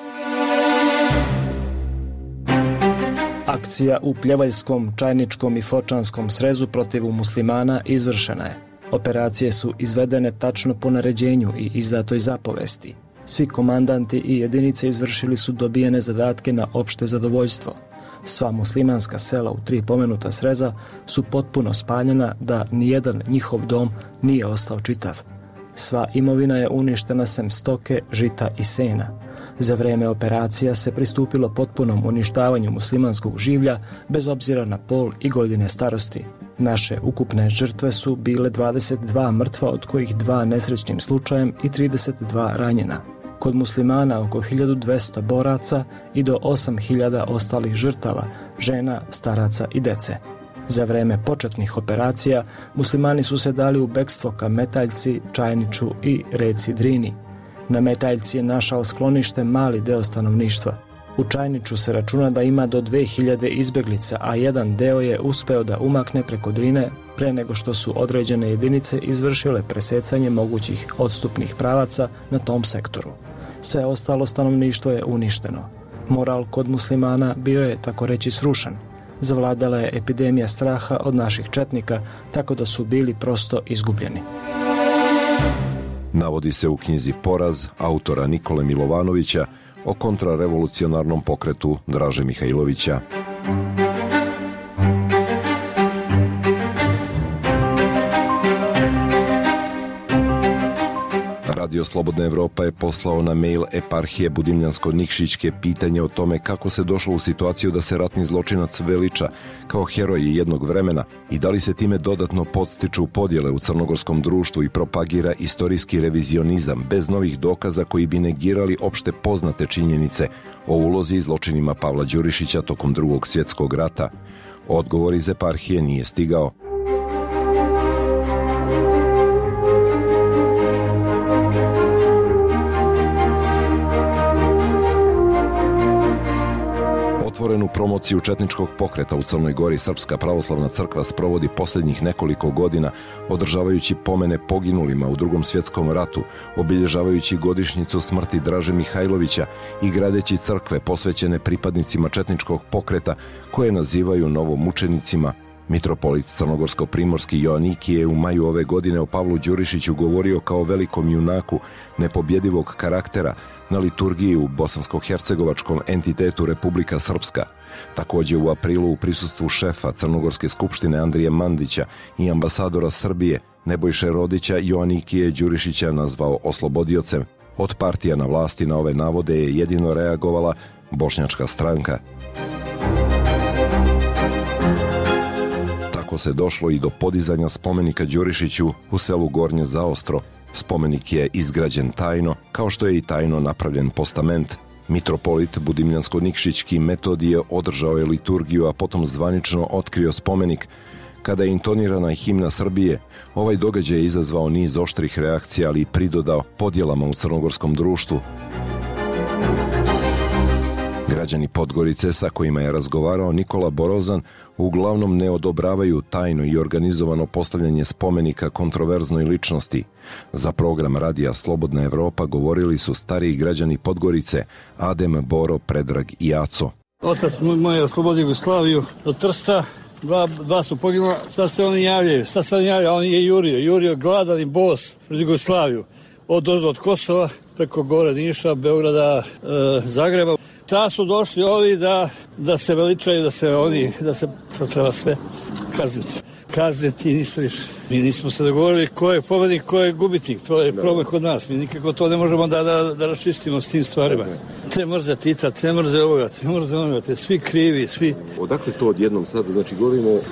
Akcija u Pljevaljskom, Čajničkom i Fočanskom srezu protiv muslimana izvršena je. Operacije su izvedene tačno po naređenju i izdatoj zapovesti. Svi komandanti i jedinice izvršili su dobijene zadatke na opšte zadovoljstvo. Sva muslimanska sela u 3 pomenuta sreza su potpuno spaljena da nijedan njihov dom nije ostao čitav. Sva imovina je uništena sem stoke, žita i sena. Za vreme operacija se pristupilo potpunom uništavanju muslimanskog življa bez obzira na pol i godine starosti. Naše ukupne žrtve su bile 22 mrtva, od kojih 2 nesrećnim slučajem i 32 ranjena. Kod muslimana oko 1200 boraca i do 8000 ostalih žrtava, žena, staraca i dece. Za vreme početnih operacija muslimani su se dali u bekstvo ka Metaljci, Čajniču i reci Drini. Na Metaljci je našao sklonište mali deo stanovništva. U Čajniču se računa da ima do 2000 izbeglica, a jedan deo je uspeo da umakne preko Drine pre nego što su određene jedinice izvršile presecanje mogućih odstupnih pravaca na tom sektoru. Sve ostalo stanovništvo je uništeno. Moral kod muslimana bio je, tako reći, srušen. Zavladala je epidemija straha od naših četnika, tako da su bili prosto izgubljeni. Navodi se u knjizi Poraz autora Nikole Milovanovića o kontrarevolucionarnom pokretu Draže Mihajlovića. Radio Slobodna Evropa je poslao na mail eparhije Budimljansko-Nikšićke pitanje o tome kako se došlo u situaciju da se ratni zločinac veliča kao heroj jednog vremena i da li se time dodatno podstiču podjele u crnogorskom društvu i propagira istorijski revizionizam bez novih dokaza koji bi negirali opšte poznate činjenice o ulozi i zločinima Pavla Đurišića tokom Drugog svjetskog rata. Odgovor iz eparhije nije stigao. Otvorenu promociju četničkog pokreta u Crnoj Gori Srpska pravoslavna crkva sprovodi posljednjih nekoliko godina, održavajući pomene poginulima u Drugom svjetskom ratu, obilježavajući godišnjicu smrti Draže Mihajlovića i gradeći crkve posvećene pripadnicima četničkog pokreta koje nazivaju novomučenicima. Mitropolit crnogorsko-primorski Joanikije je u maju ove godine o Pavlu Đurišiću govorio kao velikom junaku nepobjedivog karaktera na liturgiji u bosansko-hercegovačkom entitetu Republika Srpska. Također u aprilu u prisustvu šefa Crnogorske skupštine Andrije Mandića i ambasadora Srbije Nebojše Rodića Joanikije Đurišića nazvao oslobodiocem. Od partija na vlasti na ove navode je jedino reagovala Bošnjačka stranka. Tako se došlo i do podizanja spomenika Đurišiću u selu Gornje Zaostro. Spomenik je izgrađen tajno, kao što je i tajno napravljen postament. Mitropolit Budimljansko-Nikšićki Metodije održao je liturgiju, a potom zvanično otkrio spomenik. Kada je intonirana himna Srbije, ovaj događaj je izazvao niz oštrih reakcija, ali i pridodao podjelama u crnogorskom društvu. Građani Podgorice sa kojima je razgovarao Nikola Borozan uglavnom ne odobravaju tajno i organizovano postavljanje spomenika kontroverznoj ličnosti. Za program radija Slobodna Evropa govorili su stariji građani Podgorice Adem, Boro, Predrag i Aco. Otac moj je oslobodio Jugoslaviju od Trsta, dva su poginula, sad se oni javljaju, on je jurio gladan i bos pred Jugoslaviju, od Kosova preko gore Niša, Beograda, Zagreba. Sad su došli ovi da se veličaju, da se to treba sve kazniti i ništa više. Mi nismo se dogovorili ko je pobednik, ko je gubitnik, to je problem kod nas. Mi nikako to ne možemo da raščistimo s tim stvarima. Te mrze Tita, te mrze ovoga, te mrze onoga, te svi krivi, svi. Odakle to odjednom sada, znači govorimo o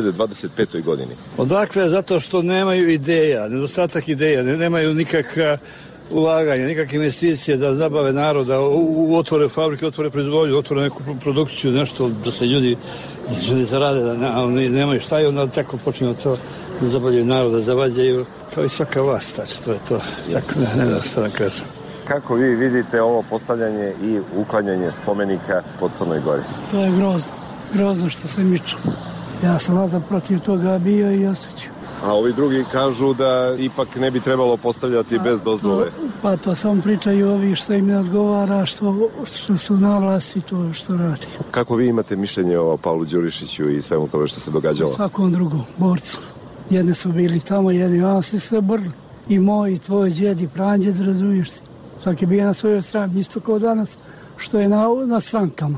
2025. godini? Odakle, zato što nemaju ideja, nedostatak ideja, nemaju nikakva ulaganja, nikakve investicije da zabave naroda, otvore fabrike, otvore proizvodnju, otvore neku produkciju, nešto da se ljudi zarade, da nemaju šta i onda tako počinju to da zabavljaju naroda, zavađaju, kao i svaka vlast, to je to. Tako ne da šta da kažem. Kako vi vidite ovo postavljanje i uklanjanje spomenika po Crnoj Gori? To je grozno što se miču. Ja sam vazda protiv toga bio i ostaću. A ovi drugi kažu da ipak ne bi trebalo postavljati bez dozvole. Pa to samo pričaju ovi što im ne odgovara, što su na vlasti, to što radi. Kako vi imate mišljenje o Pavlu Đurišiću i svemu tome što se događalo? Svakom drugom borcu. Jedni su bili tamo, jedni vam su se borili. I moj, i tvoj djed, i pranđed, razumiješ ti. Svaki je bio na svojoj strani, isto kao danas, što je na strankama.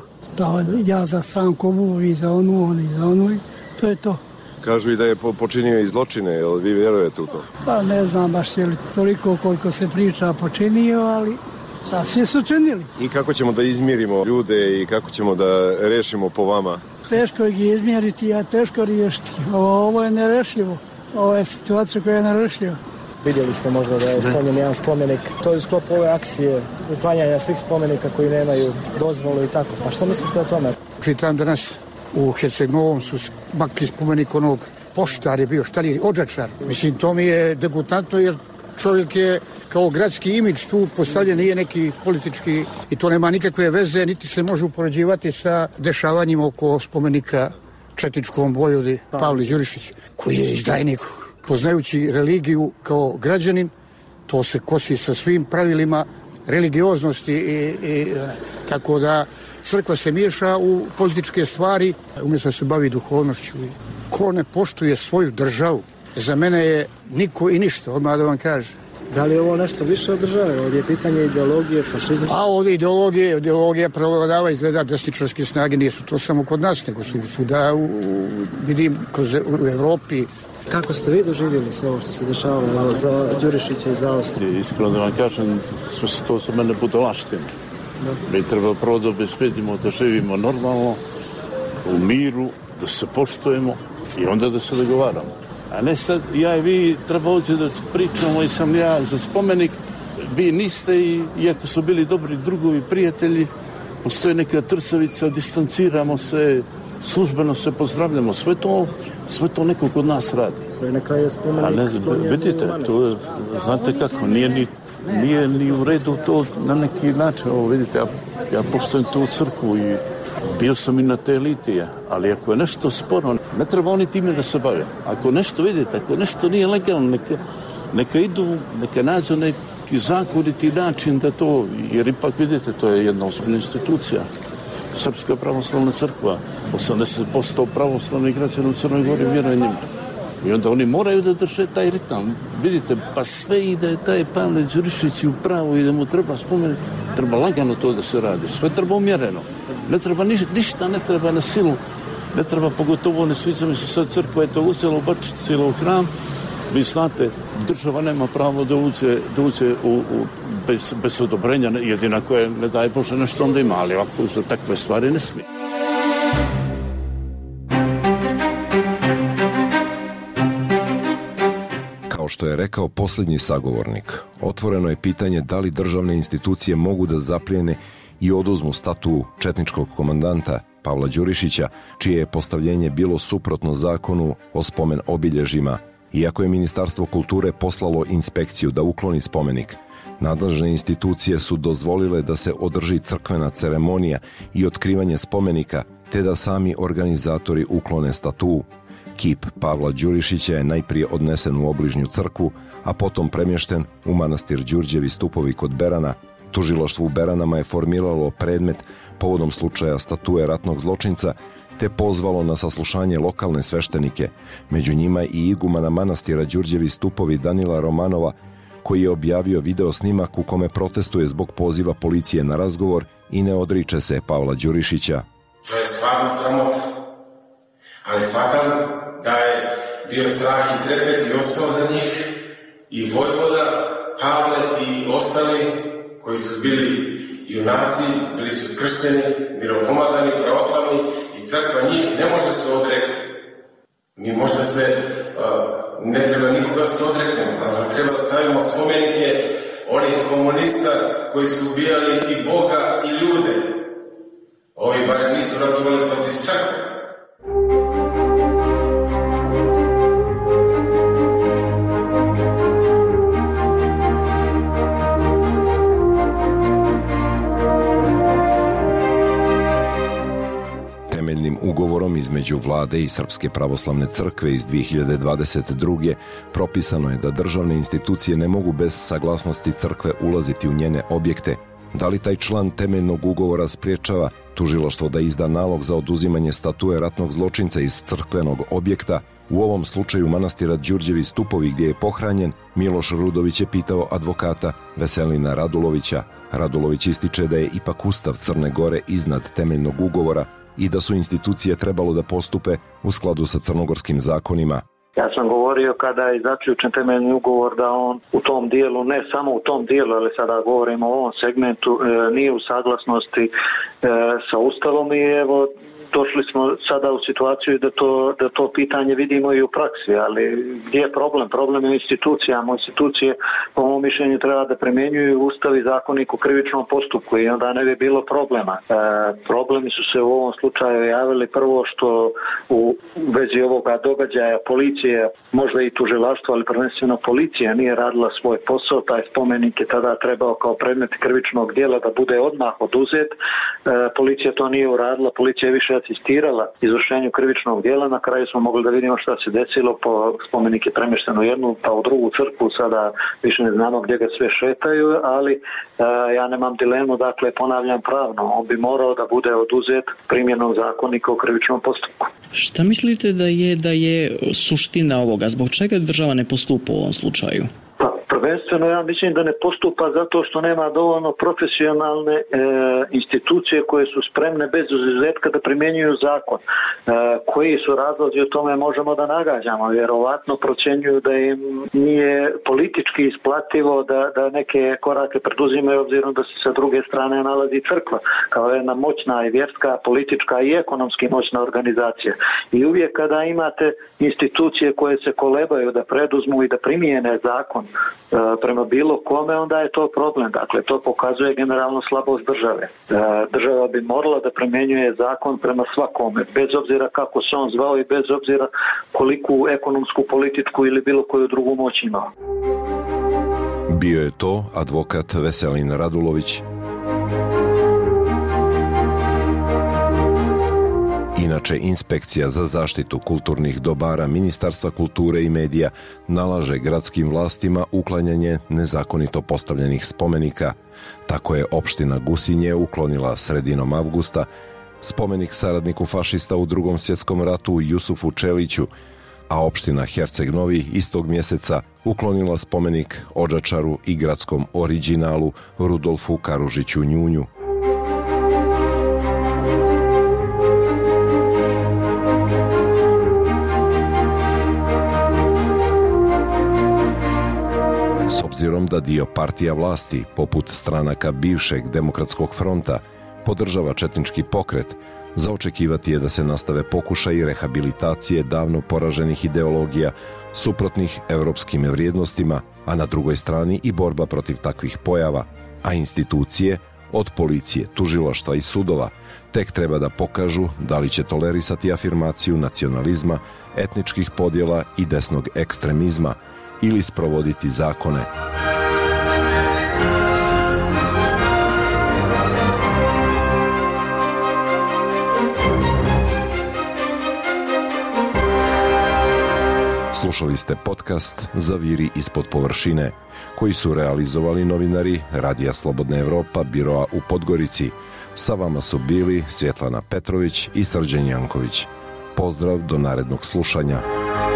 Ja za stranku ovu, i za onu, oni za onu, to je to. Kažu i da je počinio i zločine, jel vi vjerujete u to? Pa ne znam baš je li toliko koliko se priča počinio, ali svi su činili. I kako ćemo da izmirimo ljude i kako ćemo da rešimo po vama? Teško ih izmjeriti, a teško riješiti. Ovo je nerešivo. Ovo je situacija koja je nerešiva. Vidjeli ste možda da je sklonjen jedan spomenik. To je u sklopu ove akcije uklanjanja svih spomenika koji nemaju dozvolu i tako. Pa što mislite o tome? Čitam danas u Herceg-Novom su makli spomenik onog poštar je bio, šta li je, odžačar. Mislim, to mi je degutantno jer čovjek je kao gradski imidž tu postavljen, nije neki politički i to nema nikakve veze, niti se može upoređivati sa dešavanjima oko spomenika četničkom vojvodi Pavli Đurišić, koji je izdajnik. Poznajući religiju kao građanin, to se kosi sa svim pravilima religioznosti i tako da crkva se miješa u političke stvari, umjesto da se bavi duhovnošću. Ko ne poštuje svoju državu, za mene je niko i ništa, odmah da vam kaže. Da li je ovo nešto više od države? Ovdje je pitanje ideologije, fašizma? A ovdje ideologija prevladava, izgleda desničarske snage, nisu to samo kod nas, nego su svuda, vidim, u Evropi. Kako ste vi doživjeli sve ovo što se dešavalo za Đurišića i za Austriju? Iskreno da vam kažem, sve se to sa mene budalaštine. Mi treba prvo da obezbedimo da živimo normalno, u miru, da se poštujemo i onda da se dogovaramo. A ne sad, ja i vi treba ovdje da pričamo i sam ja za spomenik, vi niste i iako su bili dobri drugovi, prijatelji, postoji neka trsavica, distanciramo se, službeno se pozdravljamo, sve to neko kod nas radi. Na kraju je spomenik sklonjen. Vidite, to znate kako, nije ni u redu to na neki način. Ovo vidite, ja poštujem tu crkvu i bio sam i na te litije, ali ako je nešto sporo, ne treba oni time da se bave. Ako nešto vidite, ako nešto nije legalno, neka idu, neka nađu neki zakoniti način da to, jer ipak vidite, to je jedna ozbiljna institucija. Srpska pravoslavna crkva, 80% pravoslavnih građana u Crnoj Gori vjeruje njima. I onda oni moraju da drže taj ritam. Vidite, pa sve i da je taj Pavle Đurišić u pravu i da mu treba spomenuti, treba lagano to da se radi. Sve treba umjereno. Ne treba ništa, ne treba na silu. Ne treba, pogotovo ne sviđa mi se sad crkva je to uzela u Bačvici ili u hram. Vi znate, država nema pravo da uđe bez odobrenja, jedina koje ne daje Bože nešto onda ima, ali ovako za takve stvari ne smije. Kao što je rekao posljednji sagovornik, otvoreno je pitanje da li državne institucije mogu da zaplijene i oduzmu statu četničkog komandanta Pavla Đurišića, čije je postavljenje bilo suprotno zakonu o spomen obilježjima. Iako je Ministarstvo kulture poslalo inspekciju da ukloni spomenik, nadležne institucije su dozvolile da se održi crkvena ceremonija i otkrivanje spomenika, te da sami organizatori uklone statu. Kip Pavla Đurišića je najprije odnesen u obližnju crkvu, a potom premješten u manastir Đurđevi stupovi kod Berana. Tužilaštvo u Beranama je formiralo predmet povodom slučaja statue ratnog zločinca, te pozvalo na saslušanje lokalne sveštenike, među njima i igumana manastira Đurđevi stupovi Danila Romanova, koji je objavio video snimak u kome protestuje zbog poziva policije na razgovor i ne odriče se Pavla Đurišića. To je stvarno sramota, ali shvatam da je bio strah i trepet i ostao za njih i Vojvoda, Pavle i ostali koji su bili junaci, bili su kršteni, miropomazani, pravoslavni i crkva njih ne može se odreknuti. Mi možda se ne treba nikoga se odreknemo, a za treba da stavimo spomenike onih komunista koji su ubijali i Boga i ljude. Ovi barem nisu ratovali protiv crkve. Temeljnim ugovorom između vlade i Srpske pravoslavne crkve iz 2022. propisano je da državne institucije ne mogu bez saglasnosti crkve ulaziti u njene objekte. Da li taj član temeljnog ugovora spriječava tužilaštvo da izda nalog za oduzimanje statue ratnog zločinca iz crkvenog objekta? U ovom slučaju manastira Đurđevi stupovi gdje je pohranjen, Miloš Rudović je pitao advokata Veselina Radulovića. Radulović ističe da je ipak Ustav Crne Gore iznad temeljnog ugovora i da su institucije trebalo da postupe u skladu sa crnogorskim zakonima. Ja sam govorio kada je zaključen temeljni ugovor da on u tom dijelu, ne samo u tom dijelu, ali sada govorimo o ovom segmentu, nije u saglasnosti sa Ustavom i evo došli smo sada u situaciju da to pitanje vidimo i u praksi, ali gdje je problem? Problem je u institucijama. Institucije, po mom mišljenju, treba da primjenjuju Ustav i zakonik o krivičnom postupku i onda ne bi bilo problema. Problemi su se u ovom slučaju javili prvo što u vezi ovoga događaja policije, možda i tužilaštvo, ali prvenstveno policija nije radila svoj posao. Taj spomenik je tada trebao kao predmet krivičnog djela da bude odmah oduzet. Policija to nije uradila, policija je više asistirala izvršenju krivičnog djela. Na kraju smo mogli da vidimo šta se desilo, spomenik je premješten u jednu pa u drugu crkvu, sada više ne znamo gdje ga sve šetaju, ali ja nemam dilemu, dakle ponavljam pravno, on bi morao da bude oduzet primjenom zakonika o krivičnom postupku. Šta mislite da je suština ovoga? Zbog čega država ne postupa u ovom slučaju? Prvenstveno ja mislim da ne postupa zato što nema dovoljno profesionalne institucije koje su spremne bez izuzetka da primjenjuju zakon. Koji su razlozi o tome možemo da nagađamo. Vjerovatno procjenjuju da im nije politički isplativo da neke korake preduzimaju obzirom da se sa druge strane nalazi crkva kao jedna moćna i vjerska, politička i ekonomski moćna organizacija. I uvijek kada imate institucije koje se kolebaju da preduzmu i da primijene zakon prema bilo kome, onda je to problem. Dakle, to pokazuje generalno slabost države. Država bi morala da primjenjuje zakon prema svakome, bez obzira kako se on zvao i bez obzira koliku ekonomsku, političku ili bilo koju drugu moć imao. Bio je to advokat Veselin Radulović. Inače, Inspekcija za zaštitu kulturnih dobara Ministarstva kulture i medija nalaže gradskim vlastima uklanjanje nezakonito postavljenih spomenika. Tako je opština Gusinje uklonila sredinom avgusta spomenik saradniku fašista u Drugom svjetskom ratu Jusufu Čeliću, a opština Herceg Novi istog mjeseca uklonila spomenik Odžačaru i gradskom originalu Rudolfu Karužiću Njunju. S obzirom da dio partija vlasti, poput stranaka bivšeg Demokratskog fronta, podržava četnički pokret, za očekivati je da se nastave pokušaji rehabilitacije davno poraženih ideologija suprotnih evropskim vrijednostima, a na drugoj strani i borba protiv takvih pojava, a institucije, od policije, tužilaštva i sudova, tek treba da pokažu da li će tolerisati afirmaciju nacionalizma, etničkih podjela i desnog ekstremizma ili sprovoditi zakone. Slušali ste podcast Zaviri ispod površine, koji su realizovali novinari Radija Slobodna Evropa, biroa u Podgorici. Sa vama su bili Svjetlana Petrović i Srđan Janković. Pozdrav do narednog slušanja.